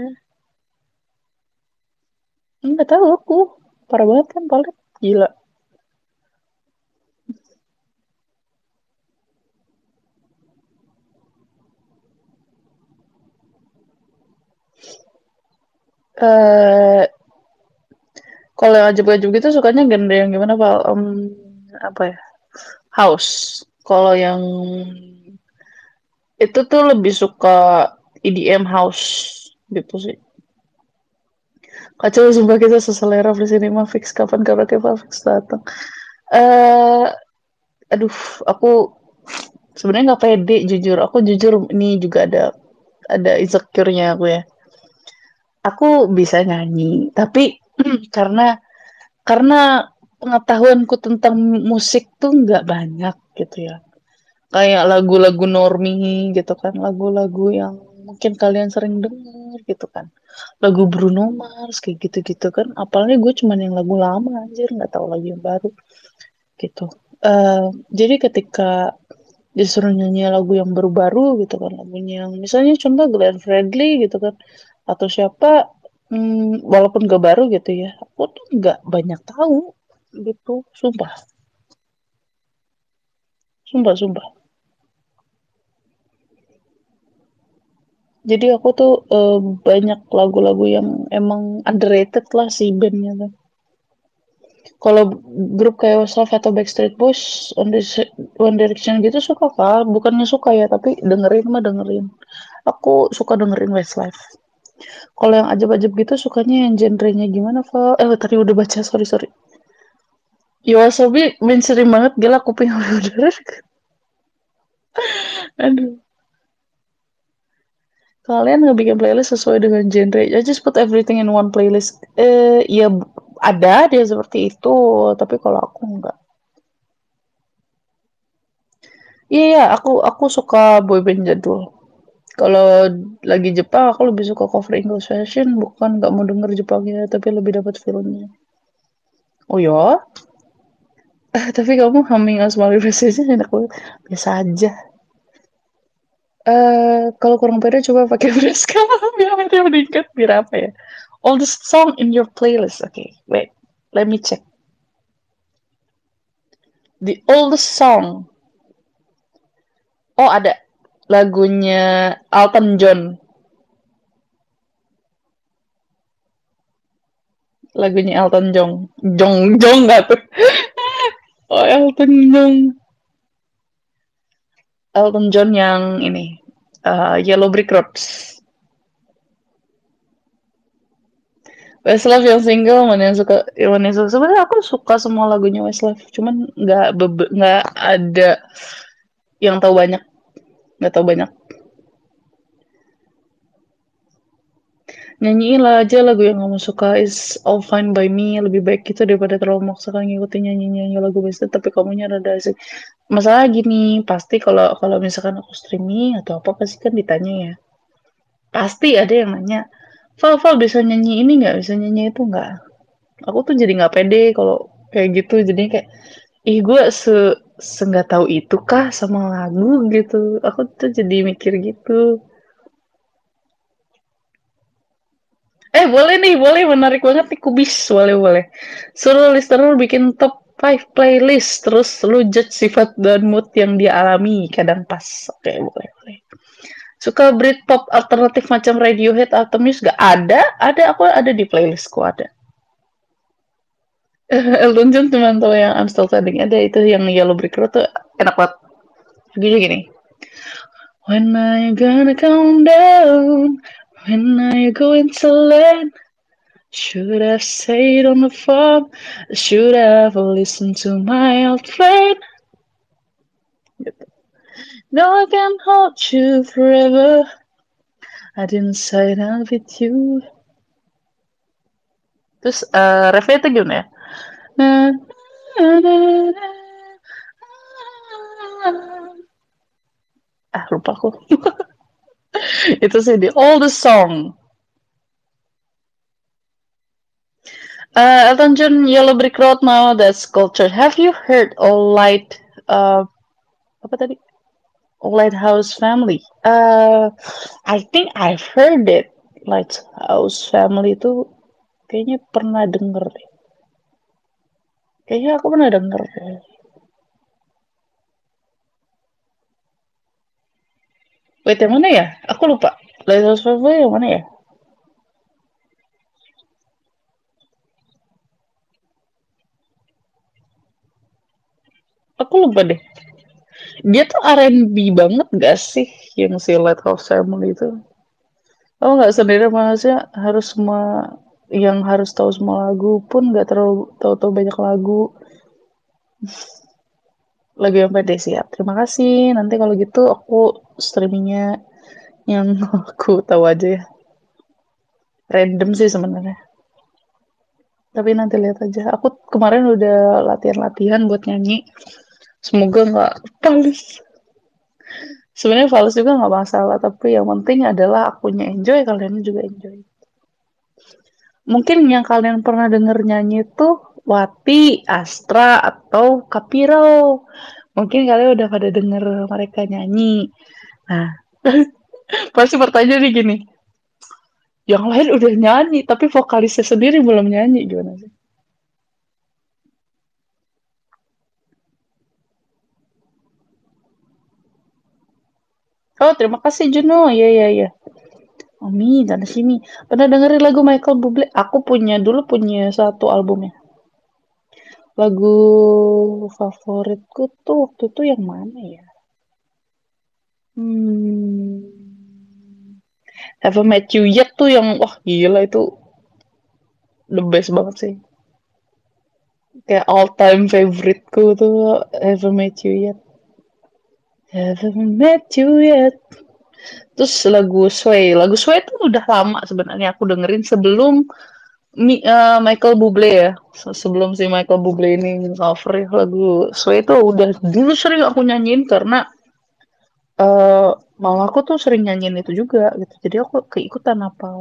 Nggak tahu aku. Parah banget kan paling gila. Eh kalau yang ajib-ajib gitu sukanya genre yang gimana Pak? Apa ya? House. Kalau yang itu tuh lebih suka EDM house gitu sih. Kacau sumpah kita seselera di sini mah fix kapan karaoke Pak fix datang. Eh aduh aku sebenarnya nggak pede jujur. Aku jujur ini juga ada insecure-nya aku ya. Aku bisa nyanyi, tapi karena pengetahuanku tentang musik tuh nggak banyak gitu ya. Kayak lagu-lagu normie gitu kan, lagu-lagu yang mungkin kalian sering dengar gitu kan. Lagu Bruno Mars kayak gitu-gitu kan. Apalagi gue cuman yang lagu lama anjir, nggak tahu lagu yang baru gitu. Jadi ketika disuruh nyanyi lagu yang baru-baru gitu kan, lagunya yang misalnya contoh Glenn Fredly gitu kan, atau siapa, walaupun gak baru gitu ya, aku tuh nggak banyak tahu gitu, sumpah, sumpah, sumpah. Jadi aku tuh banyak lagu-lagu yang emang underrated lah si bandnya tuh. Kalau grup kayak Westlife atau Backstreet Boys, One Direction gitu suka kan? Bukannya suka ya, tapi dengerin mah dengerin. Aku suka dengerin Westlife. Kalau yang ajab-ajab gitu sukanya yang genrenya gimana, Val? Tadi udah baca, sorry, sorry. Yoasobi mainstream banget, gila kuping udah. Aduh. Kalian ngebikin playlist sesuai dengan genre. I just put everything in one playlist. Ya ada dia seperti itu, tapi kalau aku enggak. Iya, iya, aku suka boyband jadul. Kalau lagi Jepang, aku lebih suka cover English version, bukan nggak mau denger Jepangnya, tapi lebih dapat filmnya. Oh ya? Tapi kamu humming Asmari Presiden enak banget. Biasa aja. Kalau kurang pede coba pakai Friska biar dia meningkat biar apa ya? Oldest song in your playlist. Okay, wait. Let me check. The oldest song. Oh, ada. Lagunya Elton John. Lagunya Elton John. Jong nggak tuh? Oh, Elton John. Elton John yang ini. Yellow Brick Road. Westlife yang single mana yang suka sebenarnya aku suka semua lagunya Westlife cuman nggak ada yang tahu banyak nggak tahu banyak nyanyiin lah aja lagu yang kamu suka is all fine by me lebih baik gitu daripada terlalu memaksakan ngikutin nyanyi lagu best tapi kamunya rada asik masalah gini pasti kalau kalau misalkan aku streaming atau apa pasti kan ditanya ya pasti ada yang nanya Val bisa nyanyi ini nggak bisa nyanyi itu nggak aku tuh jadi nggak pede kalau kayak gitu jadi kayak ih gue Senggak tahu itu kah sama lagu gitu. Aku tuh jadi mikir gitu. Boleh nih, boleh, menarik banget nih kubis, boleh boleh. Suruh listener bikin top 5 playlist, terus lu judge sifat dan mood yang dia alami, kadang pas. Oke, boleh boleh. Suka Britpop alternatif macam Radiohead atau Muse gak ada? Ada, aku ada di playlistku ada. Elton John cuma tahu yang I'm Still Standing, ada itu yang Yellow Brick Road tuh enak banget. Gini gini. When are you gonna come down? When are you going to land? Should have stayed on the phone. Should have listened to my old friend. No, I can hold you forever. I didn't sign up with you. Terus refnya itu gimana ya? Nah, nah, nah, nah. Lupa aku. Itu sih di all the song. Elton John, Yellow Brick Road now, that's culture. Have you heard All Light, uh, apa tadi? Lighthouse Family. I think I've heard it. Lighthouse Family itu kayaknya pernah denger deh. Kayaknya aku pernah denger deh. Wait, yang mana ya? Aku lupa. Lighthouse Family yang mana ya? Aku lupa deh. Dia tuh R&B banget gak sih yang si Lighthouse Family itu? Oh nggak sendiri maksudnya harus semua yang harus tahu semua lagu pun nggak terlalu tahu-tahu banyak lagu yang pede siap. Terima kasih. Nanti kalau gitu aku streamingnya yang aku tahu aja ya. Random sih sebenarnya. Tapi nanti lihat aja. Aku kemarin udah latihan-latihan buat nyanyi. Semoga nggak fals. Sebenarnya fals juga nggak masalah. Tapi yang penting adalah akunya enjoy, kalian juga enjoy. Mungkin yang kalian pernah denger nyanyi tuh Wati, Astra, atau Kapiro. Mungkin kalian udah pada denger mereka nyanyi. Nah, pasti pertanyaannya gini, yang lain udah nyanyi, tapi vokalisnya sendiri belum nyanyi, gimana sih? Oh, terima kasih Juno. Iya, iya, iya. Omi, dan sini. Pernah dengerin lagu Michael Bublé? Aku dulu punya satu albumnya. Lagu favoritku tuh waktu itu yang mana ya? Hmm, Haven't Met You Yet tuh yang, wah gila itu the best banget sih. Kayak all time favoriteku tuh Haven't Met You Yet. Haven't Met You Yet. Terus lagu Sway itu udah lama sebenarnya aku dengerin sebelum Michael Bublé ya. Sebelum si Michael Bublé ini cover ya, lagu Sway itu udah dulu sering aku nyanyiin karena uh, mama aku tuh sering nyanyiin itu juga gitu. Jadi aku keikutan apal.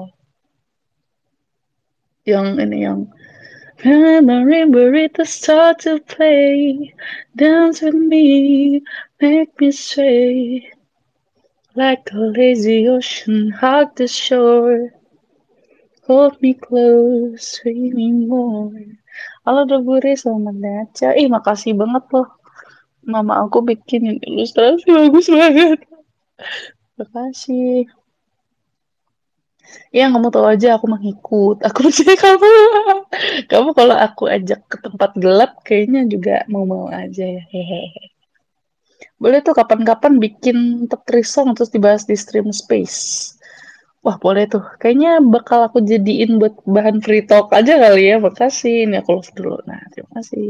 Yang ini yang Remember it to start to play, dance with me, make me sway, like a lazy ocean, hug the shore. Hold me close, swing me more. Halo Dobure, selamat datang. Makasih banget loh. Mama aku bikin ilustrasi bagus banget. Makasih. Ya, kamu tahu aja aku mengikut. Aku percaya kamu. Kamu kalau aku ajak ke tempat gelap, kayaknya juga mau-mau aja ya. Hehehe. Boleh tuh kapan-kapan bikin top 3 song terus dibahas di stream space. Wah, boleh tuh. Kayaknya bakal aku jadiin buat bahan free talk aja kali ya. Makasih. Ini aku love dulu. Nah, terima kasih.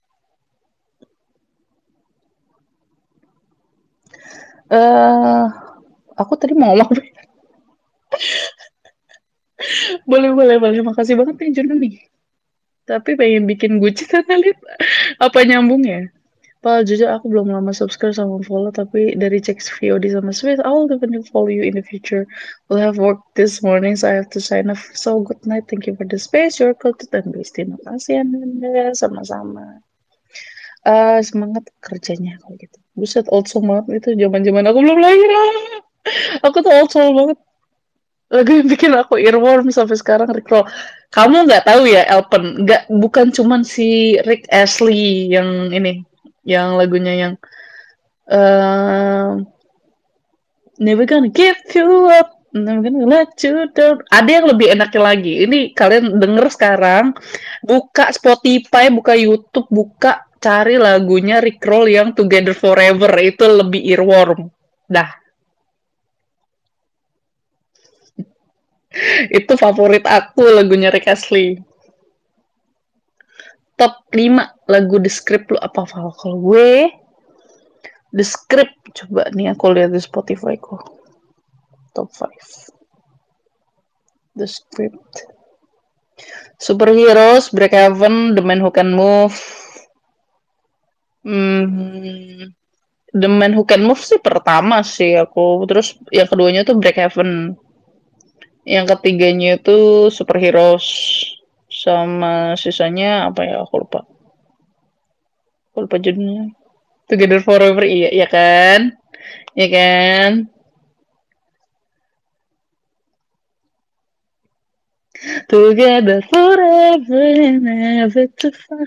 Eh, aku tadi mau ngomong. Boleh, boleh, boleh. Makasih banget nih, Juno nih. Tapi pengen bikin Gucci karena lihat apa nyambung ya. Pak, jujur aku belum lama subscribe sama follow, tapi dari cek VOD sama Swiss, I'll definitely follow you in the future. We'll have work this morning, so I have to sign off. So good night, thank you for the space, your culture, dan base. Terima kasih, Anda. Sama-sama. Semangat kerjanya kalau gitu. Buset, old song banget itu zaman-zaman aku belum lahir. Aku tuh old soul banget. Lagu yang bikin aku earworm sampai sekarang Rick Roll. Kamu nggak tahu ya Elpen? Nggak, bukan cuman si Rick Astley yang ini, yang lagunya yang eh Never gonna give you up, never gonna let you down. Ada yang lebih enaknya lagi. Ini kalian denger sekarang, buka Spotify, buka YouTube, buka cari lagunya Rick Roll yang Together Forever, itu lebih earworm. Dah, itu favorit aku lagunya Rick Astley. Top 5 lagu The Script lu apa Val? Kalau gue The Script, coba nih aku lihat di Spotify ku. Top 5 The Script. Superheroes, Breakhaven, The Man Who Can Move. Hmm, The Man Who Can Move sih pertama sih aku. Terus yang keduanya tuh Breakhaven. Yang ketiganya itu Superheroes. Sama sisanya apa ya aku lupa. Aku lupa judulnya. Together Forever, iya, iya kan? Iya kan? Together forever and ever to find.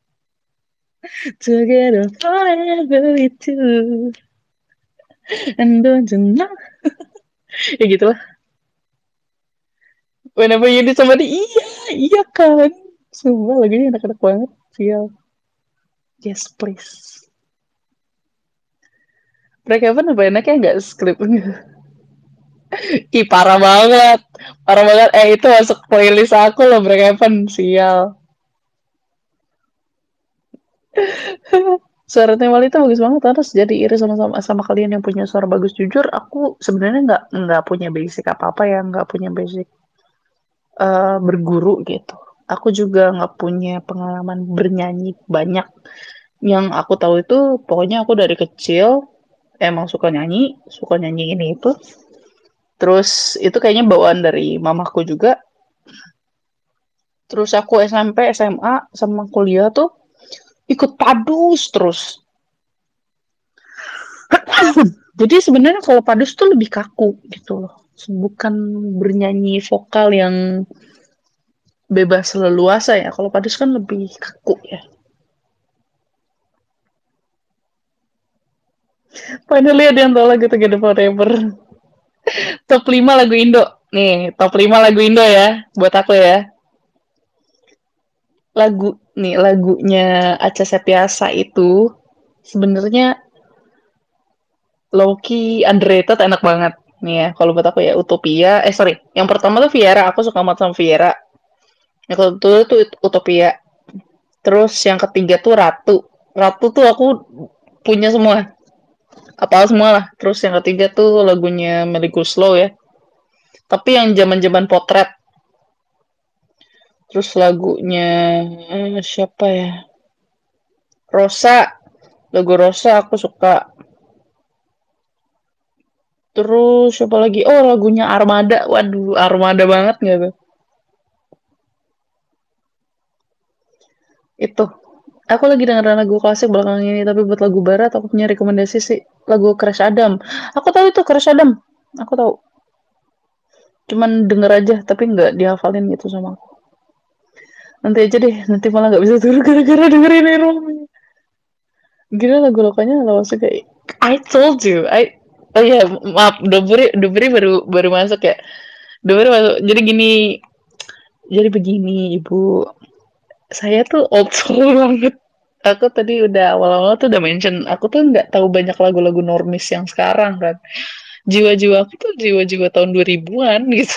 Together forever we two. And don't you know? Ya gitu lah. Whenever you need somebody, iya, iya kan. Semua lagunya enak-enak banget. Sial. Yes, please. Break-Even apa enaknya nggak skrip? Ih, parah banget. Parah banget. Itu masuk playlist aku loh, Break-Even. Sial. Suara Tim itu bagus banget. Terus jadi iri sama kalian yang punya suara bagus. Jujur, aku sebenarnya nggak punya basic apa-apa ya. Nggak punya basic berguru gitu. Aku juga nggak punya pengalaman bernyanyi banyak. Yang aku tahu itu pokoknya aku dari kecil emang suka nyanyi ini itu. Terus itu kayaknya bawaan dari mamaku juga. Terus aku SMP, SMA, sama kuliah tuh ikut padus terus. Jadi sebenarnya kalau padus tuh lebih kaku gitu loh. Bukan bernyanyi vokal yang bebas leluasa ya. Kalau padus kan lebih kaku ya. Finally ada yang tahu lagu Together Forever. Top 5 lagu Indo. Nih, top 5 lagu Indo ya. Buat aku ya. Lagunya Acha Septriasa itu sebenarnya Loki underrated, enak banget. Nih ya, kalau buat aku ya Utopia. Sorry, yang pertama tuh Viera. Aku suka banget sama Viera. Yang kedua tuh Utopia. Terus yang ketiga tuh Ratu. Ratu tuh aku punya semua. Apal semua lah. Terus yang ketiga tuh lagunya Melly Goeslaw ya. Tapi yang zaman-zaman potret. Terus lagunya siapa ya? Rosa. Lagu Rosa aku suka. Terus siapa lagi? Oh, lagunya Armada. Waduh, Armada banget nggak tuh? Itu. Aku lagi dengerin lagu klasik belakangan ini, tapi buat lagu barat aku punya rekomendasi sih. Lagu Crash Adam. Aku tahu itu Crash Adam. Aku tahu. Cuman denger aja, tapi nggak dihafalin gitu sama aku. Nanti aja deh, nanti malah nggak bisa turun gara-gara dengerin Nero. Gila lagu lokalnya langsung kayak I told you. Oh iya, maaf, Dobri baru masuk ya. Dobri masuk. Jadi begini, Ibu. Saya tuh old soul banget. Aku tadi udah awal-awal tuh udah mention, aku tuh nggak tahu banyak lagu-lagu normis yang sekarang kan. Jiwa-jiwa aku tuh jiwa-jiwa tahun 2000-an gitu.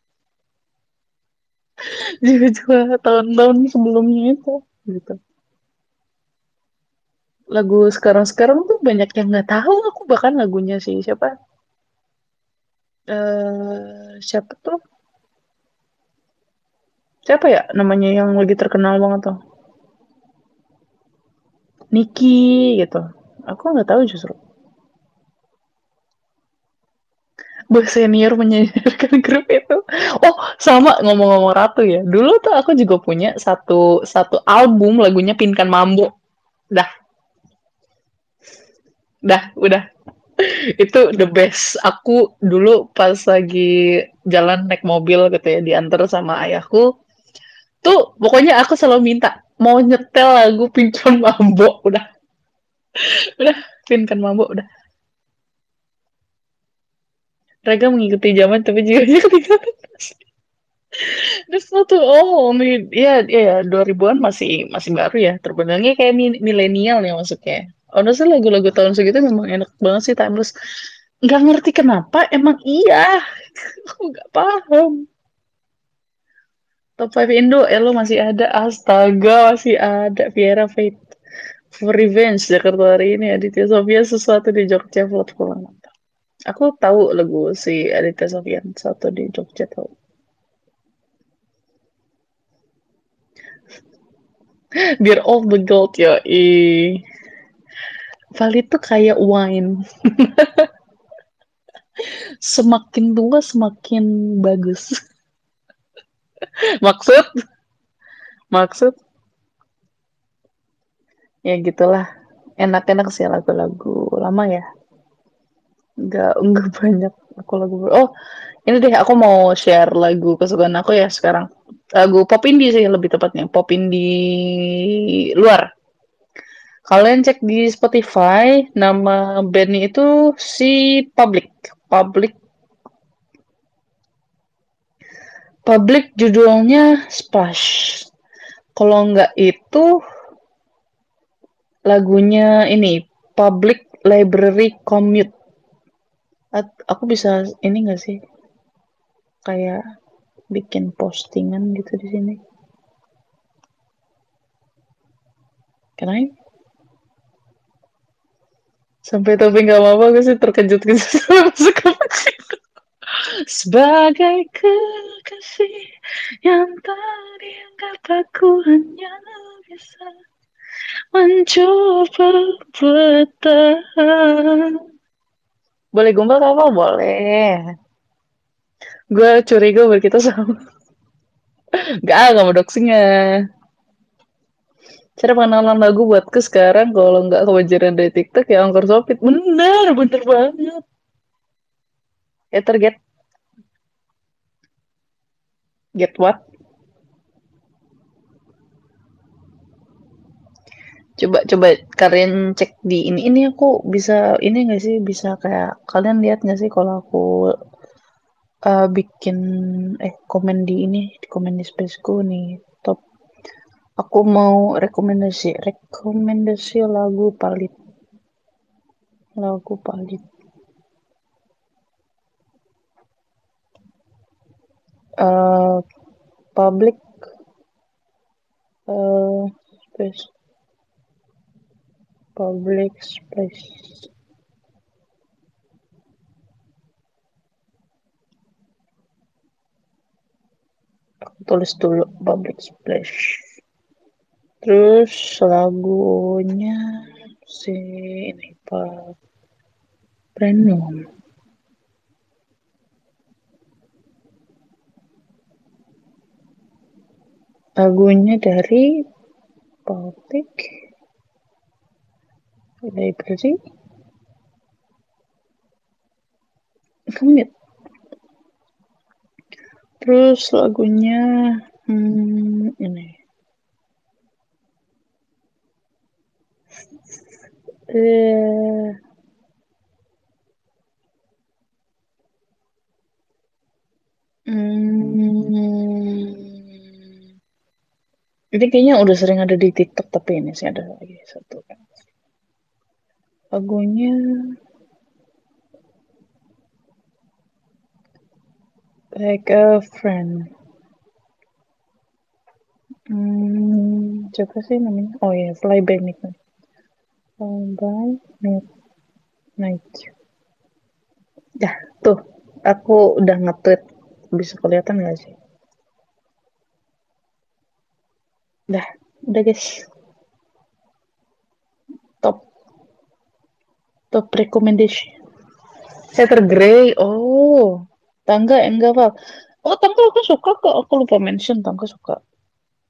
Jiwa-jiwa tahun-tahun sebelumnya itu gitu. Lagu sekarang-sekarang tuh banyak yang nggak tahu aku, bahkan lagunya sih siapa? Siapa tuh? Siapa ya namanya yang lagi terkenal banget tuh? Niki gitu. Aku nggak tahu justru. Senior menyanyikan grup itu. Oh, sama ngomong-ngomong Ratu ya. Dulu tuh aku juga punya satu album lagunya Pinkan Mambo. Dah. Udah. Itu the best. Aku dulu pas lagi jalan naik mobil gitu ya, diantar sama ayahku. Tuh, pokoknya aku selalu minta mau nyetel lagu Pincon Mambo. Udah, Pincon Mambo udah. Mereka mengikuti zaman tapi juga ketinggalan. Terus tuh, oh, ya, ya, 2000-an masih masih baru ya. Terbenarnya kayak milenial ya masuknya. Honestly lagu-lagu tahun segitu memang enak banget sih, timeless. Nggak ngerti kenapa, emang iya. Aku nggak paham. Top 5 Indo, Elo masih ada. Astaga, masih ada. Viera Fate. For Revenge, Jakarta hari ini. Aditya Sofia sesuatu di Jogja. Plot pulang. Aku tahu lagu si Aditya Sofyan. Satu di Jogja tahu. Dear of the Gold, ya. Valid tuh kayak wine. Semakin tua semakin bagus. Maksud? Maksud? Ya gitulah. Enak-enak sih lagu-lagu lama ya. Enggak banyak aku lagu. Oh, ini deh aku mau share lagu kesukaan aku ya sekarang. Lagu pop indie sih lebih tepatnya. Pop indie luar. Kalian cek di Spotify, nama bandnya itu si Public. Public. Public judulnya Splash. Kalau nggak itu lagunya ini Public Library Commute. Aku bisa ini nggak sih kayak bikin postingan gitu di sini. Kenapa? Sampai tapi nggak apa-apa, gue sih terkejut gitu masuk ke sebagai kekasih yang tadi anggap aku hanya bisa mencoba bertahan. Boleh gombal apa? Boleh. Gue curiga kita sama. Gak mau doxingnya. Cara pengenalan lagu buatku sekarang kalau nggak kewajaran dari TikTok ya Angkor Sopit. Bener, bener banget. Ya target get what? Coba kalian cek di ini aku bisa ini nggak sih bisa kayak kalian lihat nggak sih kalau aku bikin komen di ini di komen di spaceku nih top aku mau rekomendasi lagu palit eh public eh space public space aku tulis dulu public splash terus lagunya si ini pak premium lagunya dari public library commit terus lagunya ini eh hmm, ini kayaknya udah sering ada di TikTok tapi ini sih ada lagi satu lagunya like a friend. Siapa sih namanya? Oh ya, Fly by Midnight. Fly by Midnight. Dah, tuh. Aku udah nge-tweet. Bisa kelihatan gak sih? Dah, udah guys. Top top recommendation. Heather Grey. Oh, Tangga enggak, Val. Oh, Tangga aku suka kok. Aku lupa mention Tangga suka.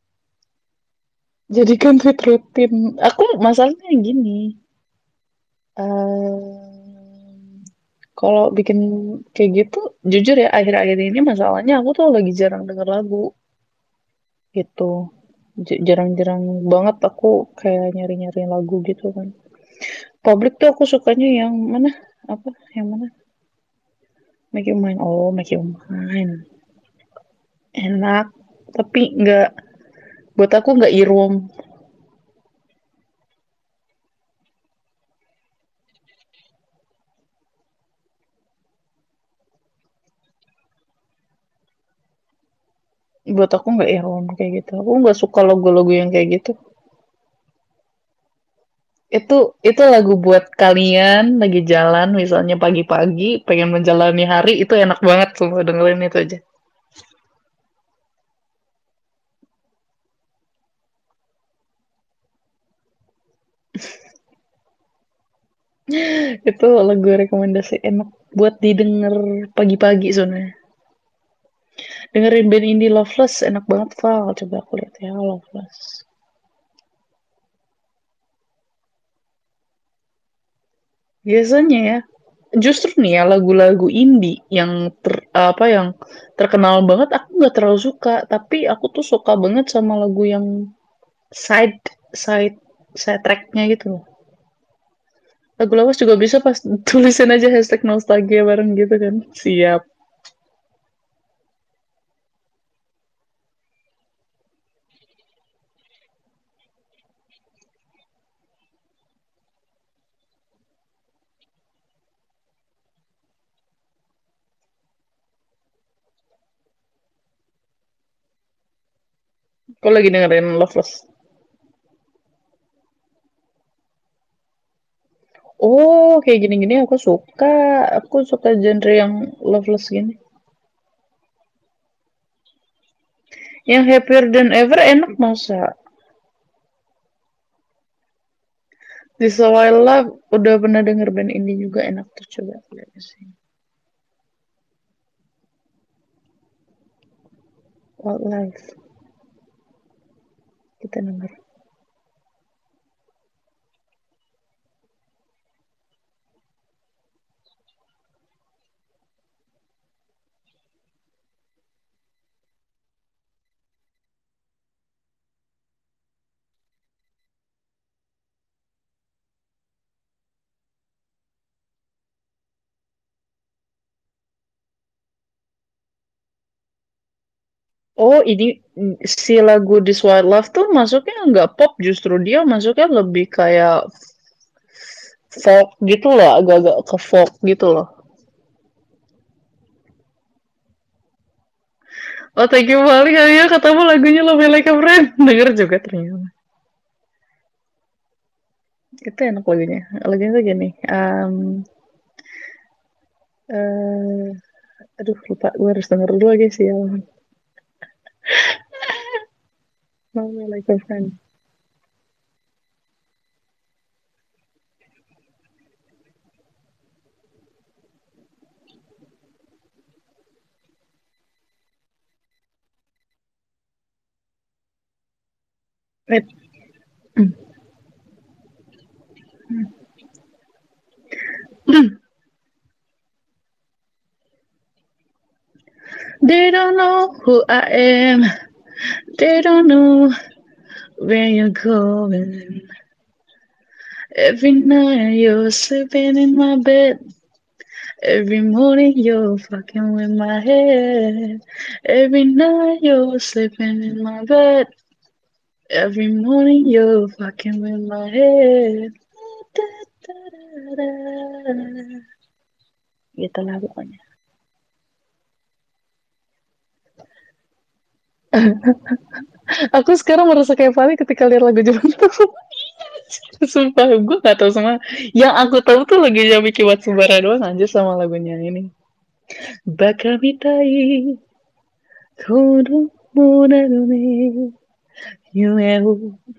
Jadikan tweet rutin. Aku masalahnya gini. Eee, Kalau bikin kayak gitu, jujur ya akhir-akhir ini masalahnya aku tuh lagi jarang denger lagu gitu. Jarang-jarang banget aku kayak nyari-nyari lagu gitu kan. Public tuh aku sukanya yang mana? Apa? Yang mana? Make You Mine. Oh, Make You Mine. Enak, tapi nggak buat aku nggak earworm. Buat aku nggak earworm kayak gitu. Aku nggak suka logo-logo yang kayak gitu. Itu lagu buat kalian lagi jalan misalnya pagi-pagi pengen menjalani hari itu enak banget semua dengerin itu aja. Itu lagu rekomendasi enak buat didengar pagi-pagi soalnya. Dengerin band indie Loveless enak banget Val. Coba aku lihat ya Loveless. Biasanya ya justru nih ya lagu-lagu indie yang apa yang terkenal banget aku nggak terlalu suka tapi aku tuh suka banget sama lagu yang side side side tracknya gitu loh. Lagu lawas juga bisa pas tulisin aja hashtag nostalgia bareng gitu kan. Siap. Kau lagi dengerin Loveless. Oh, kayak gini-gini aku suka. Aku suka genre yang Loveless gini. Yang Happier Than Ever enak masa. This How I Love udah pernah denger band ini juga enak tuh coba lihat sih. Wildlife kita denger. Oh, ini si lagu This Wild Love tuh masuknya nggak pop justru dia masuknya lebih kayak folk gitu loh, agak-agak ke folk gitu loh. Oh, thank you Bali ya ketemu lagunya Love Me Like a Friend. Denger juga ternyata. Itu enak lagunya. Lagunya tuh gini. Eh, aduh lupa, gue harus denger dulu aja sih ya. Love Me Like a Friend. Wait. They don't know who I am. They don't know where you're going. Every night you're sleeping in my bed. Every morning you're fucking with my head. Every night you're sleeping in my bed. Every morning you're fucking with my head. Da, da, da, da. Gitu lah pokoknya. Aku sekarang merasa kayak Vali ketika lihat lagu zaman itu. Sumpah, gue gak tahu sama. Yang aku tahu tuh lagunya Miki Matsubara doang aja sama lagunya ini. Baka mitai, kono monano ne, yume wo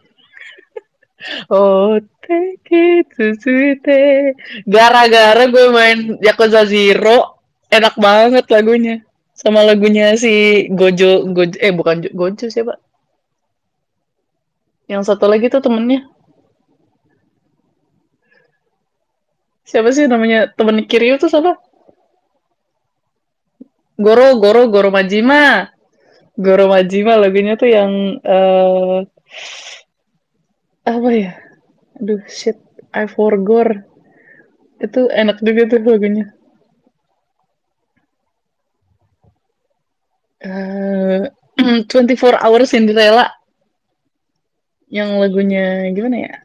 oteke tsutsuite. Gara-gara gue main Yakuza Zero, enak banget lagunya. Sama lagunya si Gojo, bukan Gojo siapa? Yang satu lagi tuh temennya. Siapa sih namanya temen Kiryu tuh siapa? Goro Majima. Goro Majima lagunya tuh yang apa ya? Aduh shit, I forgot. Itu enak juga tuh lagunya. 24 Hours Cinderella yang lagunya gimana ya?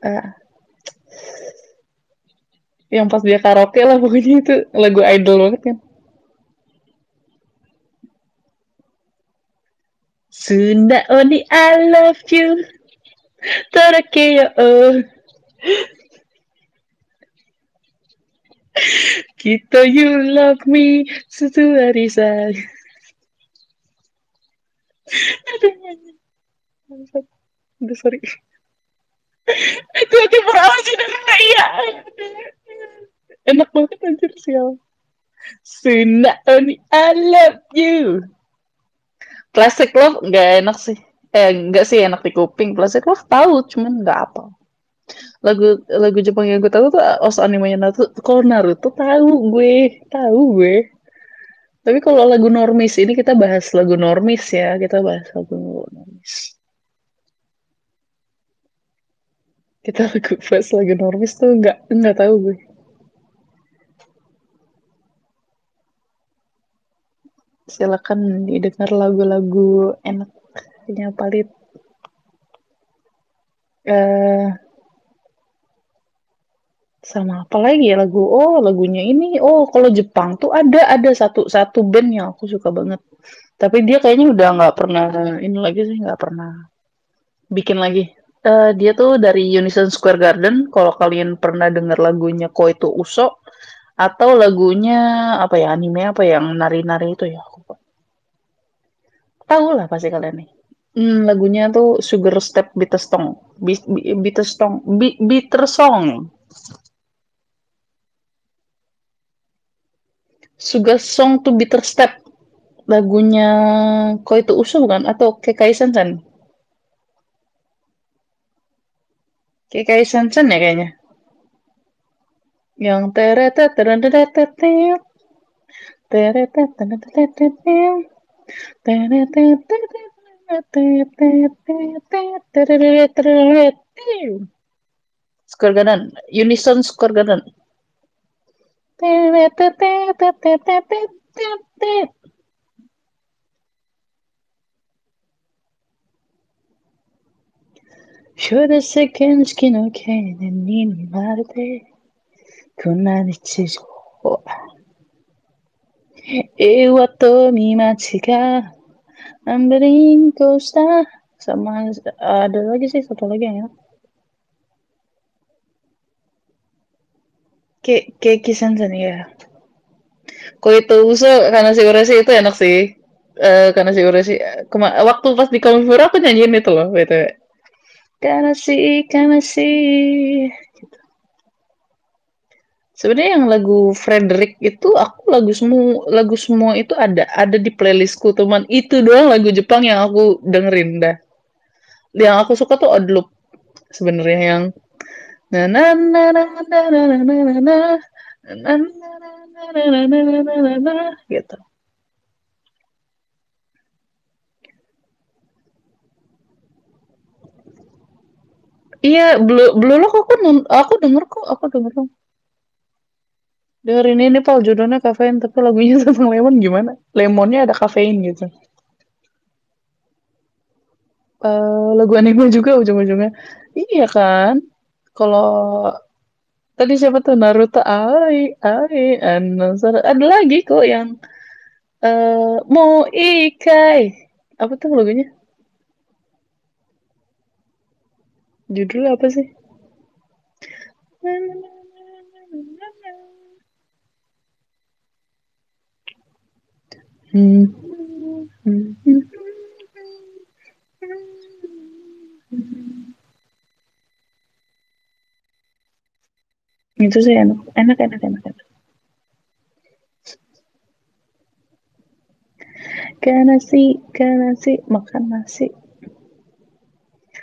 Yang pas dia karaoke lah pokoknya itu lagu idol banget kan. Sunda Oni I love you. Tarakeyo oh. Kito you love me. Susu Arisa. Aduh, sorry. Itu aja perawan sih dari iya. Enak banget anjir sial. Sunda Oni I love you. Plastic Love nggak enak sih. Nggak sih enak di kuping. Plastic Love tahu, cuman nggak apa. Lagu Jepang yang gue tahu tuh os animenya Naruto. Kalau Naruto tahu gue. Tapi kalau lagu normis ini kita bahas lagu normis ya, kita bahas lagu normis. Kita bahas lagu normis tuh nggak tahu gue. Silakan didengar lagu-lagu enaknya palit. eh Sama apa lagi ya lagu? Oh, lagunya ini. Oh, kalau Jepang tuh ada satu satu band yang aku suka banget. Tapi dia kayaknya udah nggak pernah ini lagi sih, nggak pernah bikin lagi. Dia tuh dari Unison Square Garden. Kalau kalian pernah denger lagunya Koito Uso atau lagunya apa ya anime apa yang nari-nari itu ya, aku tahu lah pasti kalian nih. Lagunya tuh Sugar Step Bitter Song. Bitter Song, Bitter Song. Sugar Song to Bitter Step. Lagunya Koito Uso bukan? Atau Kekai Sensen? Kekai Sensen ya kayaknya. Yang teretet teretet teretet teretet teretet teretet teretet. Square Garden, Unison Square Garden. Should second skin okayに生まれてこんな日常平和と見間違Amberin Costa sama ada lagi sih satu lagi yang enak. Keki Sensen ya. Kok itu uso karena si Uresi itu enak sih. Karena si Uresi waktu pas di Komifura aku nyanyiin itu loh btw. Karena si sebenarnya yang lagu Frederick itu aku lagu semua itu ada di playlistku teman itu doang lagu Jepang yang aku dengerin dah. Yang aku suka tuh Oddloop sebenarnya yang na na na na na na na na na na na na na na gitu. Iya, belum aku denger kok, aku denger dong. Dengerin ini Paul judulnya kafein tapi lagunya tentang lemon gimana? Lemonnya ada kafein gitu. Lagu anime juga ujung-ujungnya. Iya kan? Kalau tadi siapa tuh Naruto ada lagi kok yang Mo Ikai. Apa tuh lagunya? Judulnya apa sih? Hmm. Itu sih enak, enak, enak, enak, enak. Kayak nasi, makan nasi.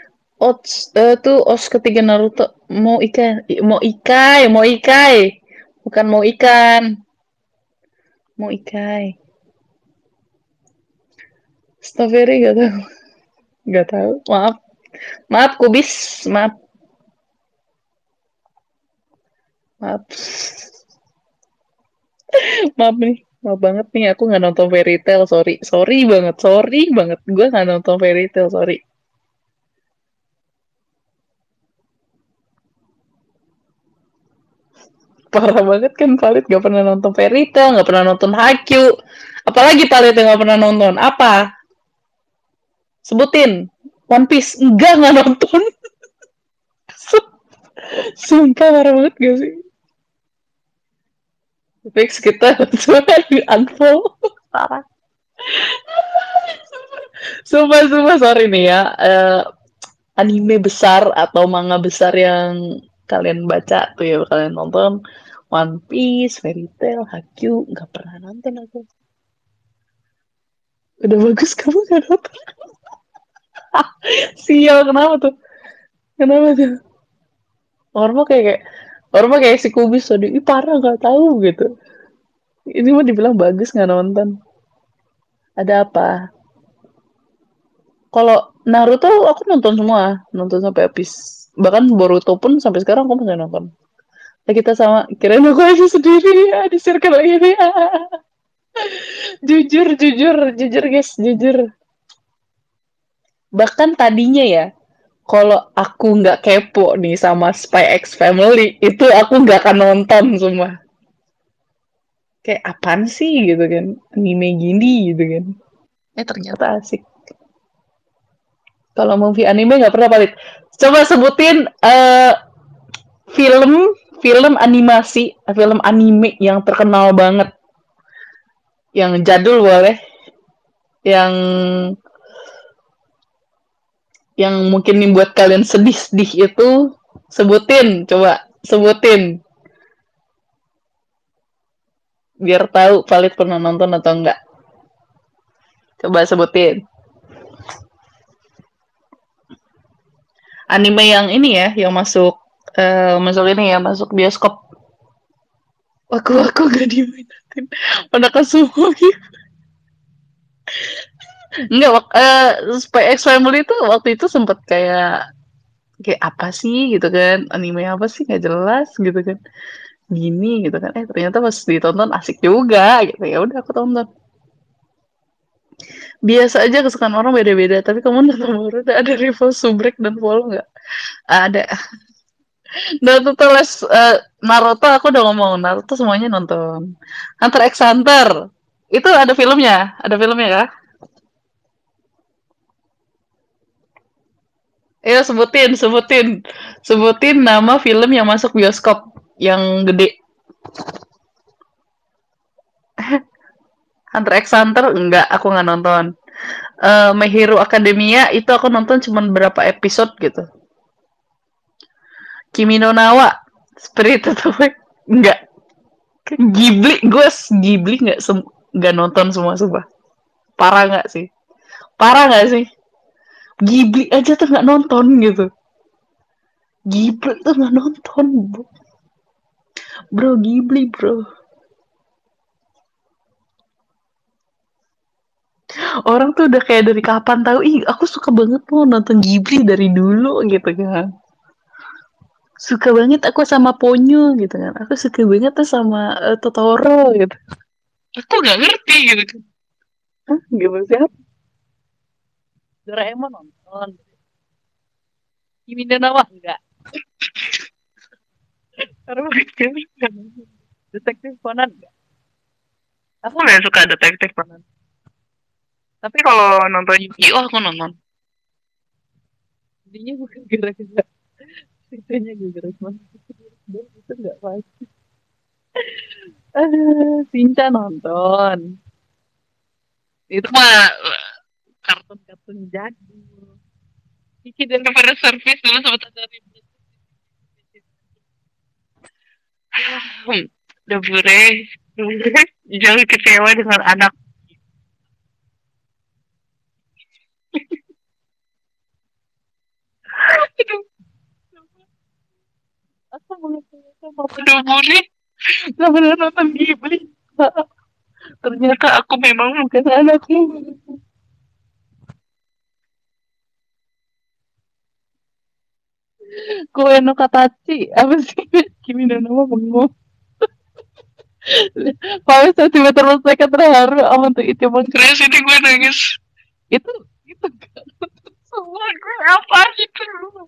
Ots, tuh os ketiga Naruto. Mau ikai, mau ikai, mau ikai. Bukan mau ikan, mau ikai. Strawberry gak tahu. Gak tahu. Maaf. Maaf kubis. Maaf. Maaf. Maaf nih. Maaf banget nih. Aku nggak nonton Fairy Tail. Sorry. Sorry banget. Sorry banget. Gue nggak nonton Fairy Tail. Sorry. Parah banget kan Palit gak pernah nonton Fairy Tail. Gak pernah nonton Haikyuu. Apalagi Palit yang gak pernah nonton. Apa? Sebutin. One Piece. Enggak nggak nonton. Sumpah parah banget gak sih? Fix kita unfollow. Parah. Sumpah, sorry nih ya. Anime besar atau manga besar yang kalian baca tuh ya, kalian nonton One Piece, Fairy Tail, Haikyuu, nggak pernah nonton aku. Udah bagus kamu nggak nonton? Sial, kenapa tuh? Kenapa tuh? Orang mah kayak orang mah kayak si kubis tadi, ih parah nggak tahu gitu. Ini mah dibilang bagus nggak nonton. Ada apa? Kalau Naruto aku nonton semua, nonton sampai habis. Bahkan Boruto pun sampai sekarang aku masih nonton. Nah, kita sama, kirain aku aja sendiri ya di circle ini. Jujur guys, jujur. Bahkan tadinya ya, kalau aku nggak kepo nih sama Spy X Family, itu aku nggak akan nonton semua. Kayak apaan sih gitu kan, anime gini gitu kan. Ternyata asik. Kalau movie anime nggak pernah palit. Coba sebutin film film animasi, film anime yang terkenal banget. Yang jadul boleh, yang mungkin nih buat kalian sedih-sedih itu, sebutin, coba sebutin biar tahu Valid pernah nonton atau enggak. Coba sebutin. Anime yang ini ya, yang masuk masuk ini ya, masuk bioskop. Aku gak diminatin. Pada semua gitu. Enggak, Spy X Family itu waktu itu sempet kayak apa sih gitu kan, anime apa sih nggak jelas gitu kan, gini gitu kan, ternyata pas ditonton asik juga gitu, ya udah aku tonton. Biasa aja, kesukaan orang beda-beda, tapi kamu nonton baru ada review subrek dan follow nggak? Ada. Naruto Naruto aku udah ngomong, Naruto semuanya nonton. Hunter x Hunter itu ada filmnya kah? Ayo sebutin nama film yang masuk bioskop yang gede. Hunter x Hunter enggak, aku nggak nonton. My Hero Academia itu aku nonton cuman berapa episode gitu. Kimi no Nawa, Spirited Away enggak. Ghibli nggak nonton semua sumpah. Parah nggak sih? Parah nggak sih? Ghibli aja tuh nggak nonton gitu. Ghibli tuh nggak nonton, bro. Ghibli, bro. Orang tuh udah kayak dari kapan tahu, ih aku suka banget loh nonton Ghibli dari dulu gitu kan. Suka banget aku sama Ponyo gitu kan. Aku suka banget tuh sama Totoro gitu. Aku nggak ngerti gitu kan. Hah, gimana sih? Doraemon nonton. Kimi no Nawa enggak. Karena Detektif Conan enggak. Aku nggak suka Detektif Conan. Tapi kalau nonton Yu-Gi-Oh aku nonton. Intinya bukan gara-gara ceritanya, gara-gara Conan. Itu nggak pas. Aduh, Sinca nonton. Itu mah kartun-kartun jadul. Kiki dan kepada servis dulu sempat ada ribut. Udah bure. Jangan kecewa dengan anak. Itu aku mau sama udah bure. Sampai nonton Ghibli. Ternyata aku memang bukan anakmu. Koe no Katachi. Apa sih? Kimi no nama bengong. 5 cm per second terharu. Aman tuh itu bang. Terus ini gue nangis. Itu itu kan. Semua gue apa gitu.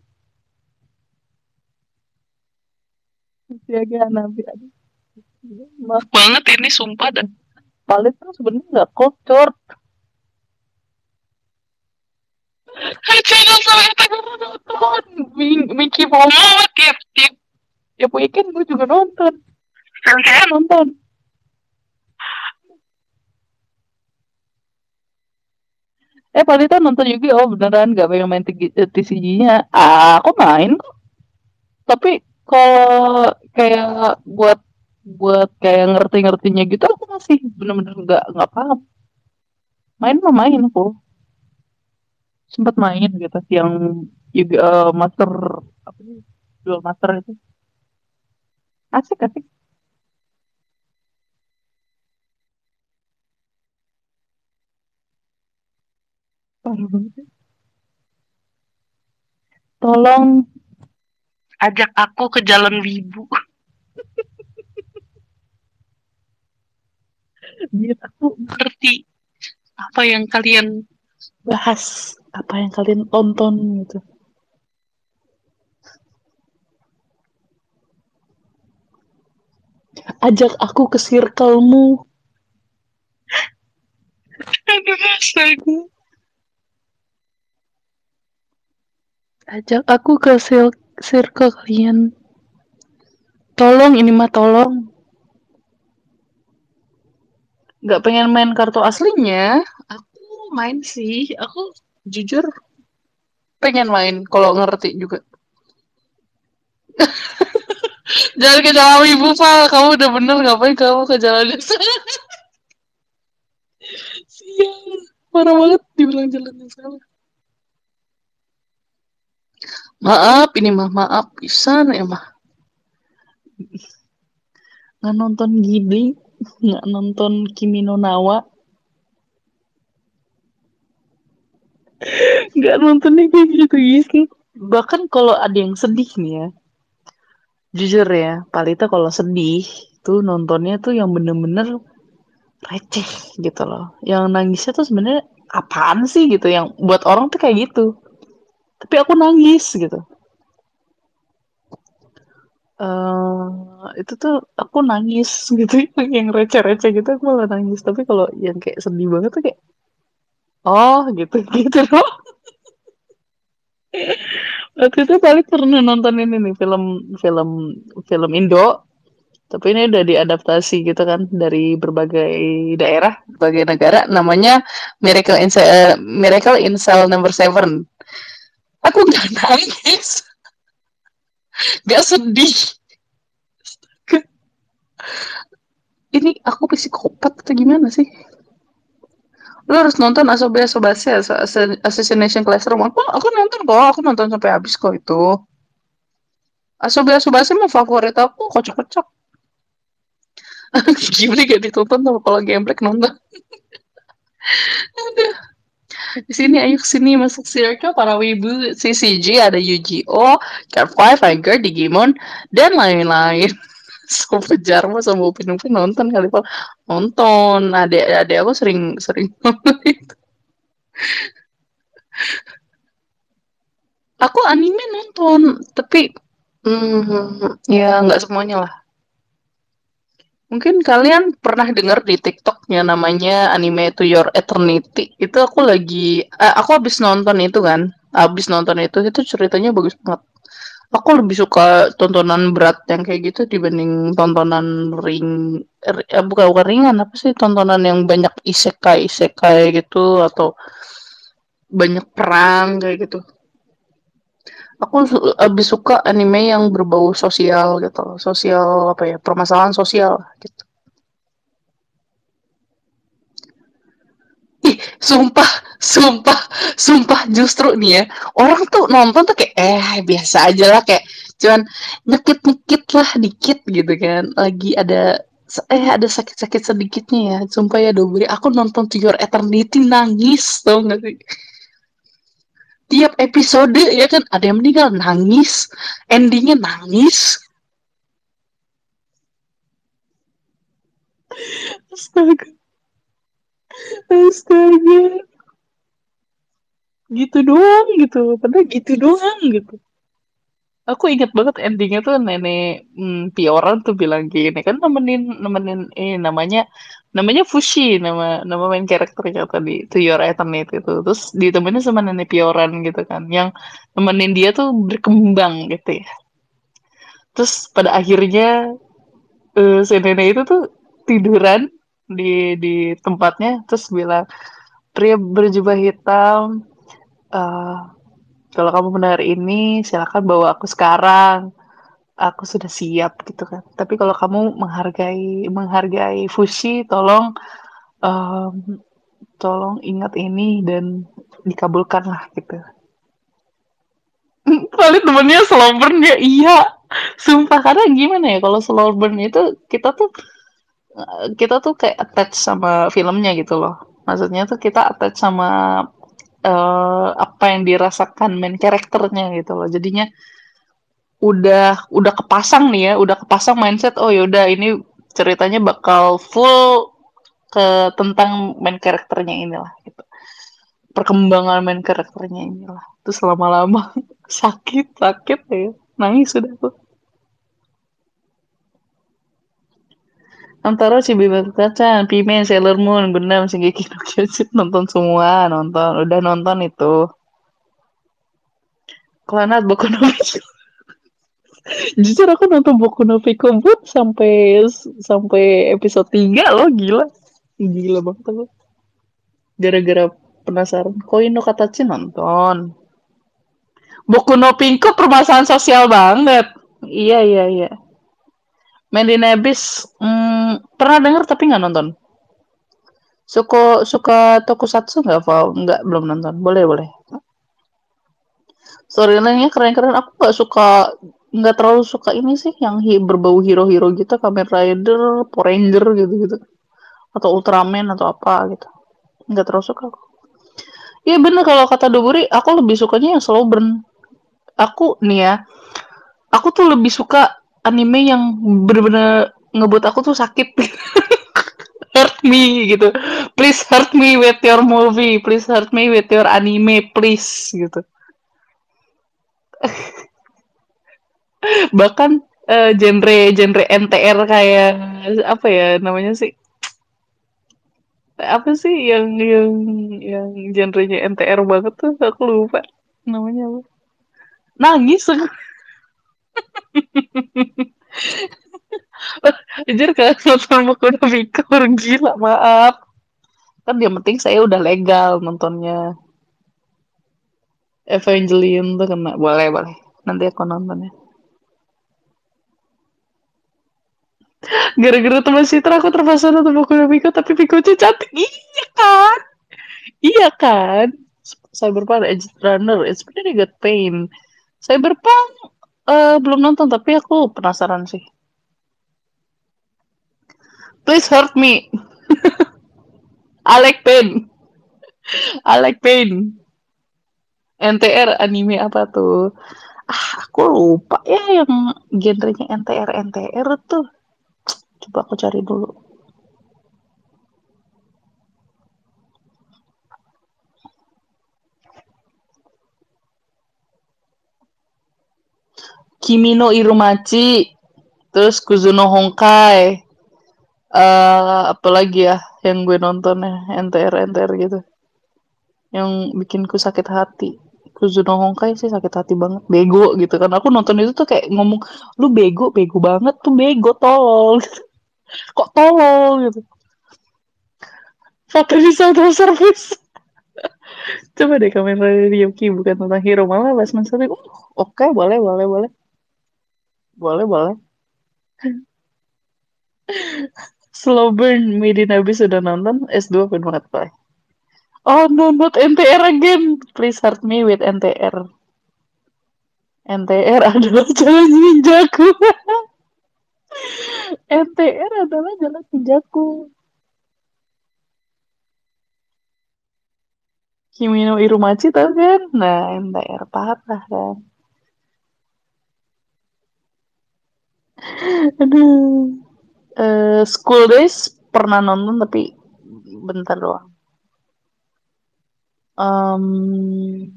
Siaga nabi. Aduh, maaf banget ini sumpah dan Palit tuh sebenarnya nggak kotor. Jangan sampai aku nonton. Mickey Momo tiap tiap weekend gue juga nonton. Saya nonton. Paling tuh nonton juga, oh beneran gak pengen main TCG-nya. Aku main kok. Tapi kalau kayak buat buat kayak ngerti-ngertinya gitu aku masih bener-bener nggak paham. Main mah main aku. Sempat main gitu yang juga master apa sih? Dual master itu. Asik asik. Parah banget. Tolong ajak aku ke jalan wibu biar aku ngerti apa yang kalian bahas, apa yang kalian tonton gitu. Ajak aku ke circlemu. Aduh, astaga. Ajak aku ke circle kalian. Tolong ini mah tolong. Gak pengen main kartu aslinya. Aku main sih. Aku jujur pengen main kalau ngerti juga. Jangan ke jalan ibu Pak. Kamu udah bener ngapain kamu ke jalan itu? Sial. Parah banget dibilang jalan yang salah. Maaf ini mah maaf pisan ya mah. Nggak nonton Ghibli, nggak nonton Kimi no Nawa, nggak nontonnya kayak gitu-gitu. Bahkan kalau ada yang sedih nih ya, jujur ya, Palita kalau sedih tuh nontonnya tuh yang bener-bener receh gitu loh. Yang nangisnya tuh sebenarnya apaan sih gitu, yang buat orang tuh kayak gitu. Tapi aku nangis gitu. Itu tuh aku nangis gitu, yang receh-receh gitu aku malah nangis. Tapi kalau yang kayak sedih banget tuh kayak, oh gitu gitu loh. Waktu itu paling pernah nonton ini nih film film film Indo, tapi ini udah diadaptasi gitu kan dari berbagai daerah, berbagai negara. Namanya Miracle in Cell Number Seven. Aku nggak nangis, nggak sedih. Ini aku psikopat atau gimana sih? Lo harus nonton Asobi Asobase Assassination Classroom. Aku nonton kok, aku nonton sampai habis kok itu. Asobi Asobase mah favorit aku, kocak-kocak. Gimana gak ditonton tuh kalau gameplay nonton. Di sini ayo sini masuk circle para wibu CCG ada Yu-Gi-Oh, Card 5, Tiger, Digimon dan lain-lain. So Jarmo sama Upin Upin nonton kali Pak. Nonton. Adek aku sering sering nonton itu. Aku anime nonton, tapi ya nggak semuanya lah. Mungkin kalian pernah dengar di TikToknya namanya Anime to Your Eternity. Itu aku lagi, aku habis nonton itu kan. Habis nonton itu ceritanya bagus banget. Aku lebih suka tontonan berat yang kayak gitu dibanding tontonan bukan ringan, apa sih tontonan yang banyak isekai gitu atau banyak perang kayak gitu. Aku lebih suka anime yang berbau sosial gitu, sosial apa ya, permasalahan sosial gitu. Ih, sumpah, sumpah. Sumpah justru nih ya, orang tuh nonton tuh kayak biasa aja lah, kayak cuman nyekit-nyekit lah dikit gitu kan. Lagi ada sakit-sakit sedikitnya ya. Sumpah ya Dobri, aku nonton To Your Eternity nangis tau gak sih? Tiap episode ya kan ada yang meninggal nangis, endingnya nangis. Astaga, astaga. Gitu doang gitu. Padahal gitu doang gitu. Aku ingat banget endingnya tuh nenek Pioran tuh bilang gini kan nemenin nemenin namanya namanya Fushi nama nama main karakternya tadi To Your Eternity itu terus ditemenin sama nenek Pioran gitu kan yang nemenin dia tuh berkembang gitu ya terus pada akhirnya si nenek itu tuh tiduran di tempatnya terus bilang pria berjubah hitam eh, kalau kamu benar ini silakan bawa aku sekarang aku sudah siap gitu kan. Tapi kalau kamu menghargai Fushi, um, tolong ingat ini dan dikabulkan lah gitu. Paling temennya slow burn ya iya. Sumpah karena gimana ya kalau slow burn itu kita tuh kayak attach sama filmnya gitu loh. Maksudnya tuh kita attach sama apa yang dirasakan main karakternya gitu loh. Jadinya udah kepasang nih ya, udah kepasang mindset oh yaudah ini ceritanya bakal full ke tentang main karakternya inilah gitu. Perkembangan main karakternya inilah. Terus lama-lama sakit ya. Nangis sudah tuh. Antara si Bima Kacan, Pimen, Sailor Moon, Gundam, Shingeki no Kyojin nonton semua, nonton, udah nonton itu. Klanat Boku no Pico. Jujur aku nonton Boku no Pico Boot sampai sampai episode 3 loh, gila. Gila banget aku. Gara-gara penasaran. Koin no Katachi nonton. Boku no Pico permasalahan sosial banget. Iya, iya, iya. Mandy Nebis, pernah denger tapi nggak nonton. Suka suka tokusatsu nggak, Val? Nggak, belum nonton. Boleh, boleh. Storyline-nya keren-keren. Aku nggak terlalu suka ini sih, yang berbau hero-hero gitu, Kamen Rider, Power Ranger gitu-gitu. Atau Ultraman atau apa gitu. Nggak terlalu suka aku. Iya bener kalau kata Doburi, aku lebih sukanya yang slow burn. Aku nih ya, aku tuh lebih suka anime yang bener-bener ngebuat aku tuh sakit. Hurt me gitu. Please hurt me with your movie, please hurt me with your anime, please gitu. Bahkan genre NTR kayak apa ya namanya sih? Apa sih yang genrenya NTR banget tuh? Aku lupa namanya apa. Nangis aku. Jujur kalau nonton Boku no Pico orang gila, maaf. Kan yang penting saya udah legal nontonnya. Evangelion tuh kena. Boleh, boleh. Nanti aku nonton ya. Gara-gara teman Citra aku terpaksa nonton Boku no Pico, tapi Pikachu cantik. Iya kan? Iya kan? Cyberpunk Edge Runner, it's pretty good pain. Cyberpunk belum nonton, tapi aku penasaran sih. Please hurt me. I like pain. I like pain. NTR anime apa tuh? Aku lupa ya yang genrenya NTR tuh. Coba aku cari dulu. Kimi no Irumachi, terus Kuzuno Honkai, apa lagi ya yang gue nonton ya NTR gitu, yang bikinku sakit hati. Kuzuno Honkai sih sakit hati banget, bego gitu kan. Aku nonton itu tuh kayak ngomong, lu bego, bego banget tuh, bego, tolol. Kok tolol gitu. Pakai bisa service. Coba deh komen dari Yuki bukan tentang hero malah Last Man Standing. Oke, boleh, boleh, boleh. Boleh, boleh. Slow Burn Midin habis sudah nonton S2 pun banget, Pak. Oh no, not NTR again. Please hurt me with NTR. NTR adalah jalan ninjaku. NTR adalah jalan ninjaku. Kimi no Irumachi tau kan? Nah, NTR parah kan. Aduh. School Days pernah nonton tapi bentar doang. Em,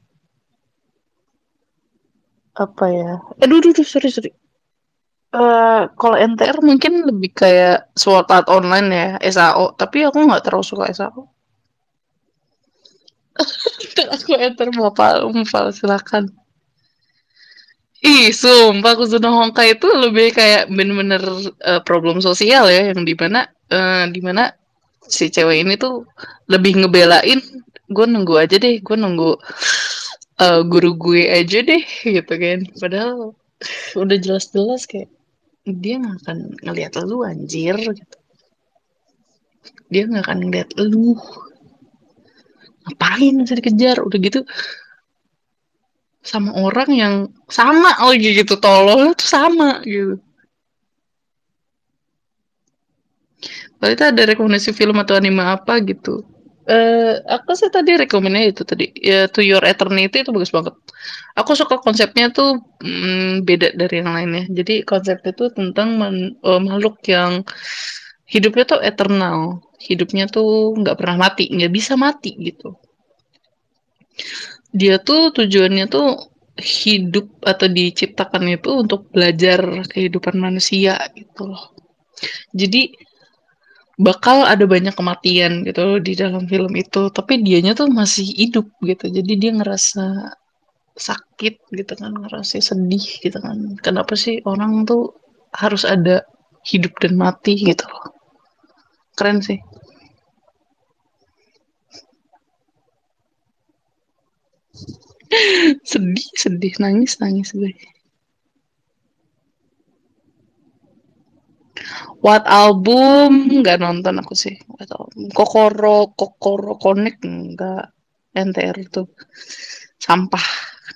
apa ya? Aduh, sorry, sorry. Kalau NTR mungkin lebih kayak Sword Art Online ya, SAO. Tapi aku nggak terlalu suka SAO. Aku enter Mopal, silakan. Ih, sumpah Kuzuno Honkai itu lebih kayak bener-bener problem sosial ya, yang dimana si cewek ini tuh lebih ngebelain gue nunggu aja deh, gue nunggu guru gue aja deh gitu kan. Padahal udah jelas-jelas kayak dia nggak akan ngelihat lu anjir gitu. Dia nggak akan ngeliat lu, ngapain masih dikejar udah gitu sama orang yang sama lagi gitu, tolol tuh sama gitu. Kalau itu ada rekomendasi film atau anime apa gitu? Aku sih tadi rekomennya itu tadi ya, To Your Eternity itu bagus banget. Aku suka konsepnya tuh beda dari yang lainnya. Jadi konsepnya tuh tentang makhluk yang hidupnya tuh eternal, hidupnya tuh nggak pernah mati, nggak bisa mati gitu. Dia tuh tujuannya tuh hidup atau diciptakan itu untuk belajar kehidupan manusia gitu loh. Jadi bakal ada banyak kematian gitu di dalam film itu, tapi dianya tuh masih hidup gitu. Jadi dia ngerasa sakit gitu kan, ngerasa sedih gitu kan. Kenapa sih orang tuh harus ada hidup dan mati gitu loh. Keren sih. Sedih, sedih, nangis, nangis gue. What album nggak nonton aku sih. What album. Kokoro Connect nggak. NTR tuh sampah.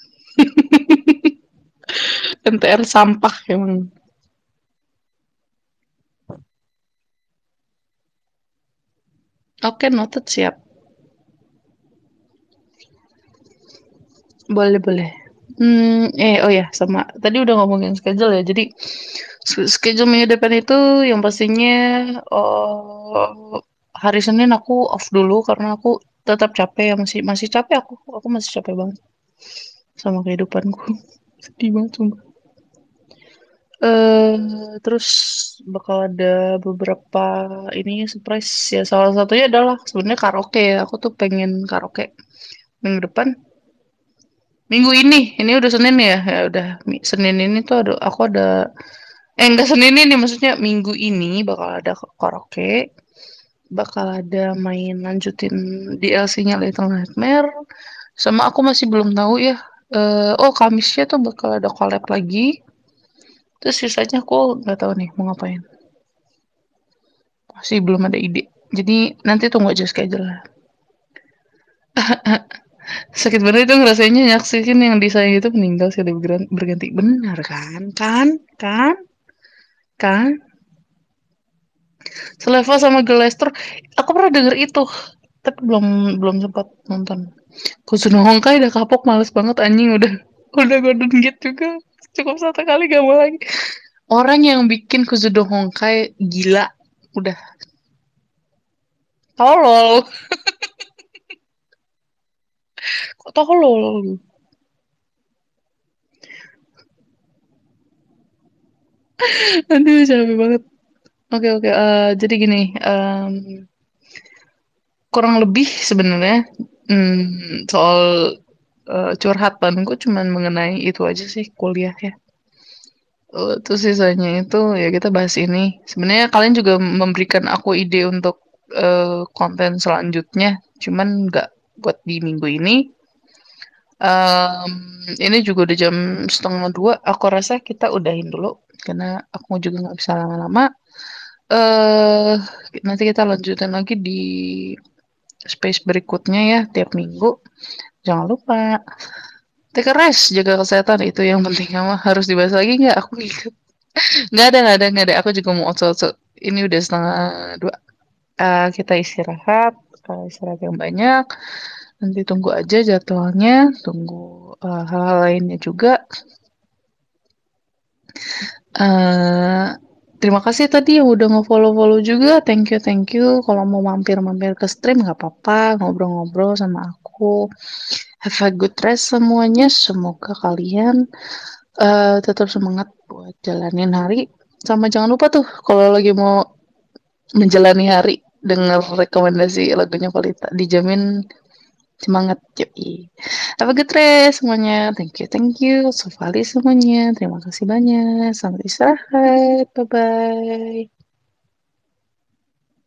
NTR sampah emang. Oke, noted, siap. Boleh, boleh. Oh ya, sama tadi udah ngomongin schedule ya. Jadi schedule minggu depan itu yang pastinya oh, hari Senin aku off dulu karena aku tetap capek ya, masih masih capek aku. Aku masih capek banget sama kehidupanku. Sedih banget sumpah. Terus bakal ada beberapa ini surprise ya. Salah satunya adalah sebenarnya karaoke ya. Aku tuh pengen karaoke minggu depan. Minggu ini udah Senin ya. Ya udah Senin ini tuh aku ada enggak Senin ini maksudnya minggu ini bakal ada karaoke, bakal ada main lanjutin DLC-nya Little Nightmare. Sama aku masih belum tahu ya. Oh, Kamisnya tuh bakal ada collab lagi. Terus sisanya aku nggak tahu nih mau ngapain. Masih belum ada ide. Jadi nanti tunggu aja schedule lah. Sakit banget itu ngerasainnya nyaksiin yang disayang itu meninggal sih berganti. Benar kan? Kan? Selevel sama Glester. Aku pernah denger itu. Tapi belum belum sempat nonton. Kusuno Honkai udah kapok, males banget anjing, udah Golden Gate juga. Cukup satu kali gak mau lagi. Orang yang bikin Kusuno Honkai gila. Udah tolol. Kok tolol? Aduh, capek banget. Oke, jadi gini, kurang lebih sebenarnya soal curhatanku cuman mengenai itu aja sih kuliah ya. Terus sisanya itu ya kita bahas ini. Sebenarnya kalian juga memberikan aku ide untuk konten selanjutnya, cuman nggak buat di minggu ini. Em, ini juga udah jam setengah dua. Aku rasa kita udahin dulu karena aku juga nggak bisa lama-lama. Nanti kita lanjutin lagi di space berikutnya ya tiap minggu. Jangan lupa take a rest, jaga kesehatan itu yang penting mah. Harus dibahas lagi nggak? Aku ikut. Nggak ada. Aku juga mau otot-otot. Ini udah setengah dua. Kita istirahat, istirahat yang banyak. Nanti tunggu aja jadwalnya, tunggu hal-hal lainnya juga. eh Terima kasih tadi yang udah nge-follow-follow juga. Thank you. Kalau mau mampir-mampir ke stream nggak apa-apa, ngobrol-ngobrol sama aku. Have a good rest semuanya. Semoga kalian tetap semangat buat jalanin hari. Sama jangan lupa tuh kalau lagi mau menjalani hari denger rekomendasi lagunya Valita. Dijamin semangat. Yoi. Have a good rest semuanya. Thank you. So Vali semuanya. Terima kasih banyak. Selamat istirahat. Bye-bye.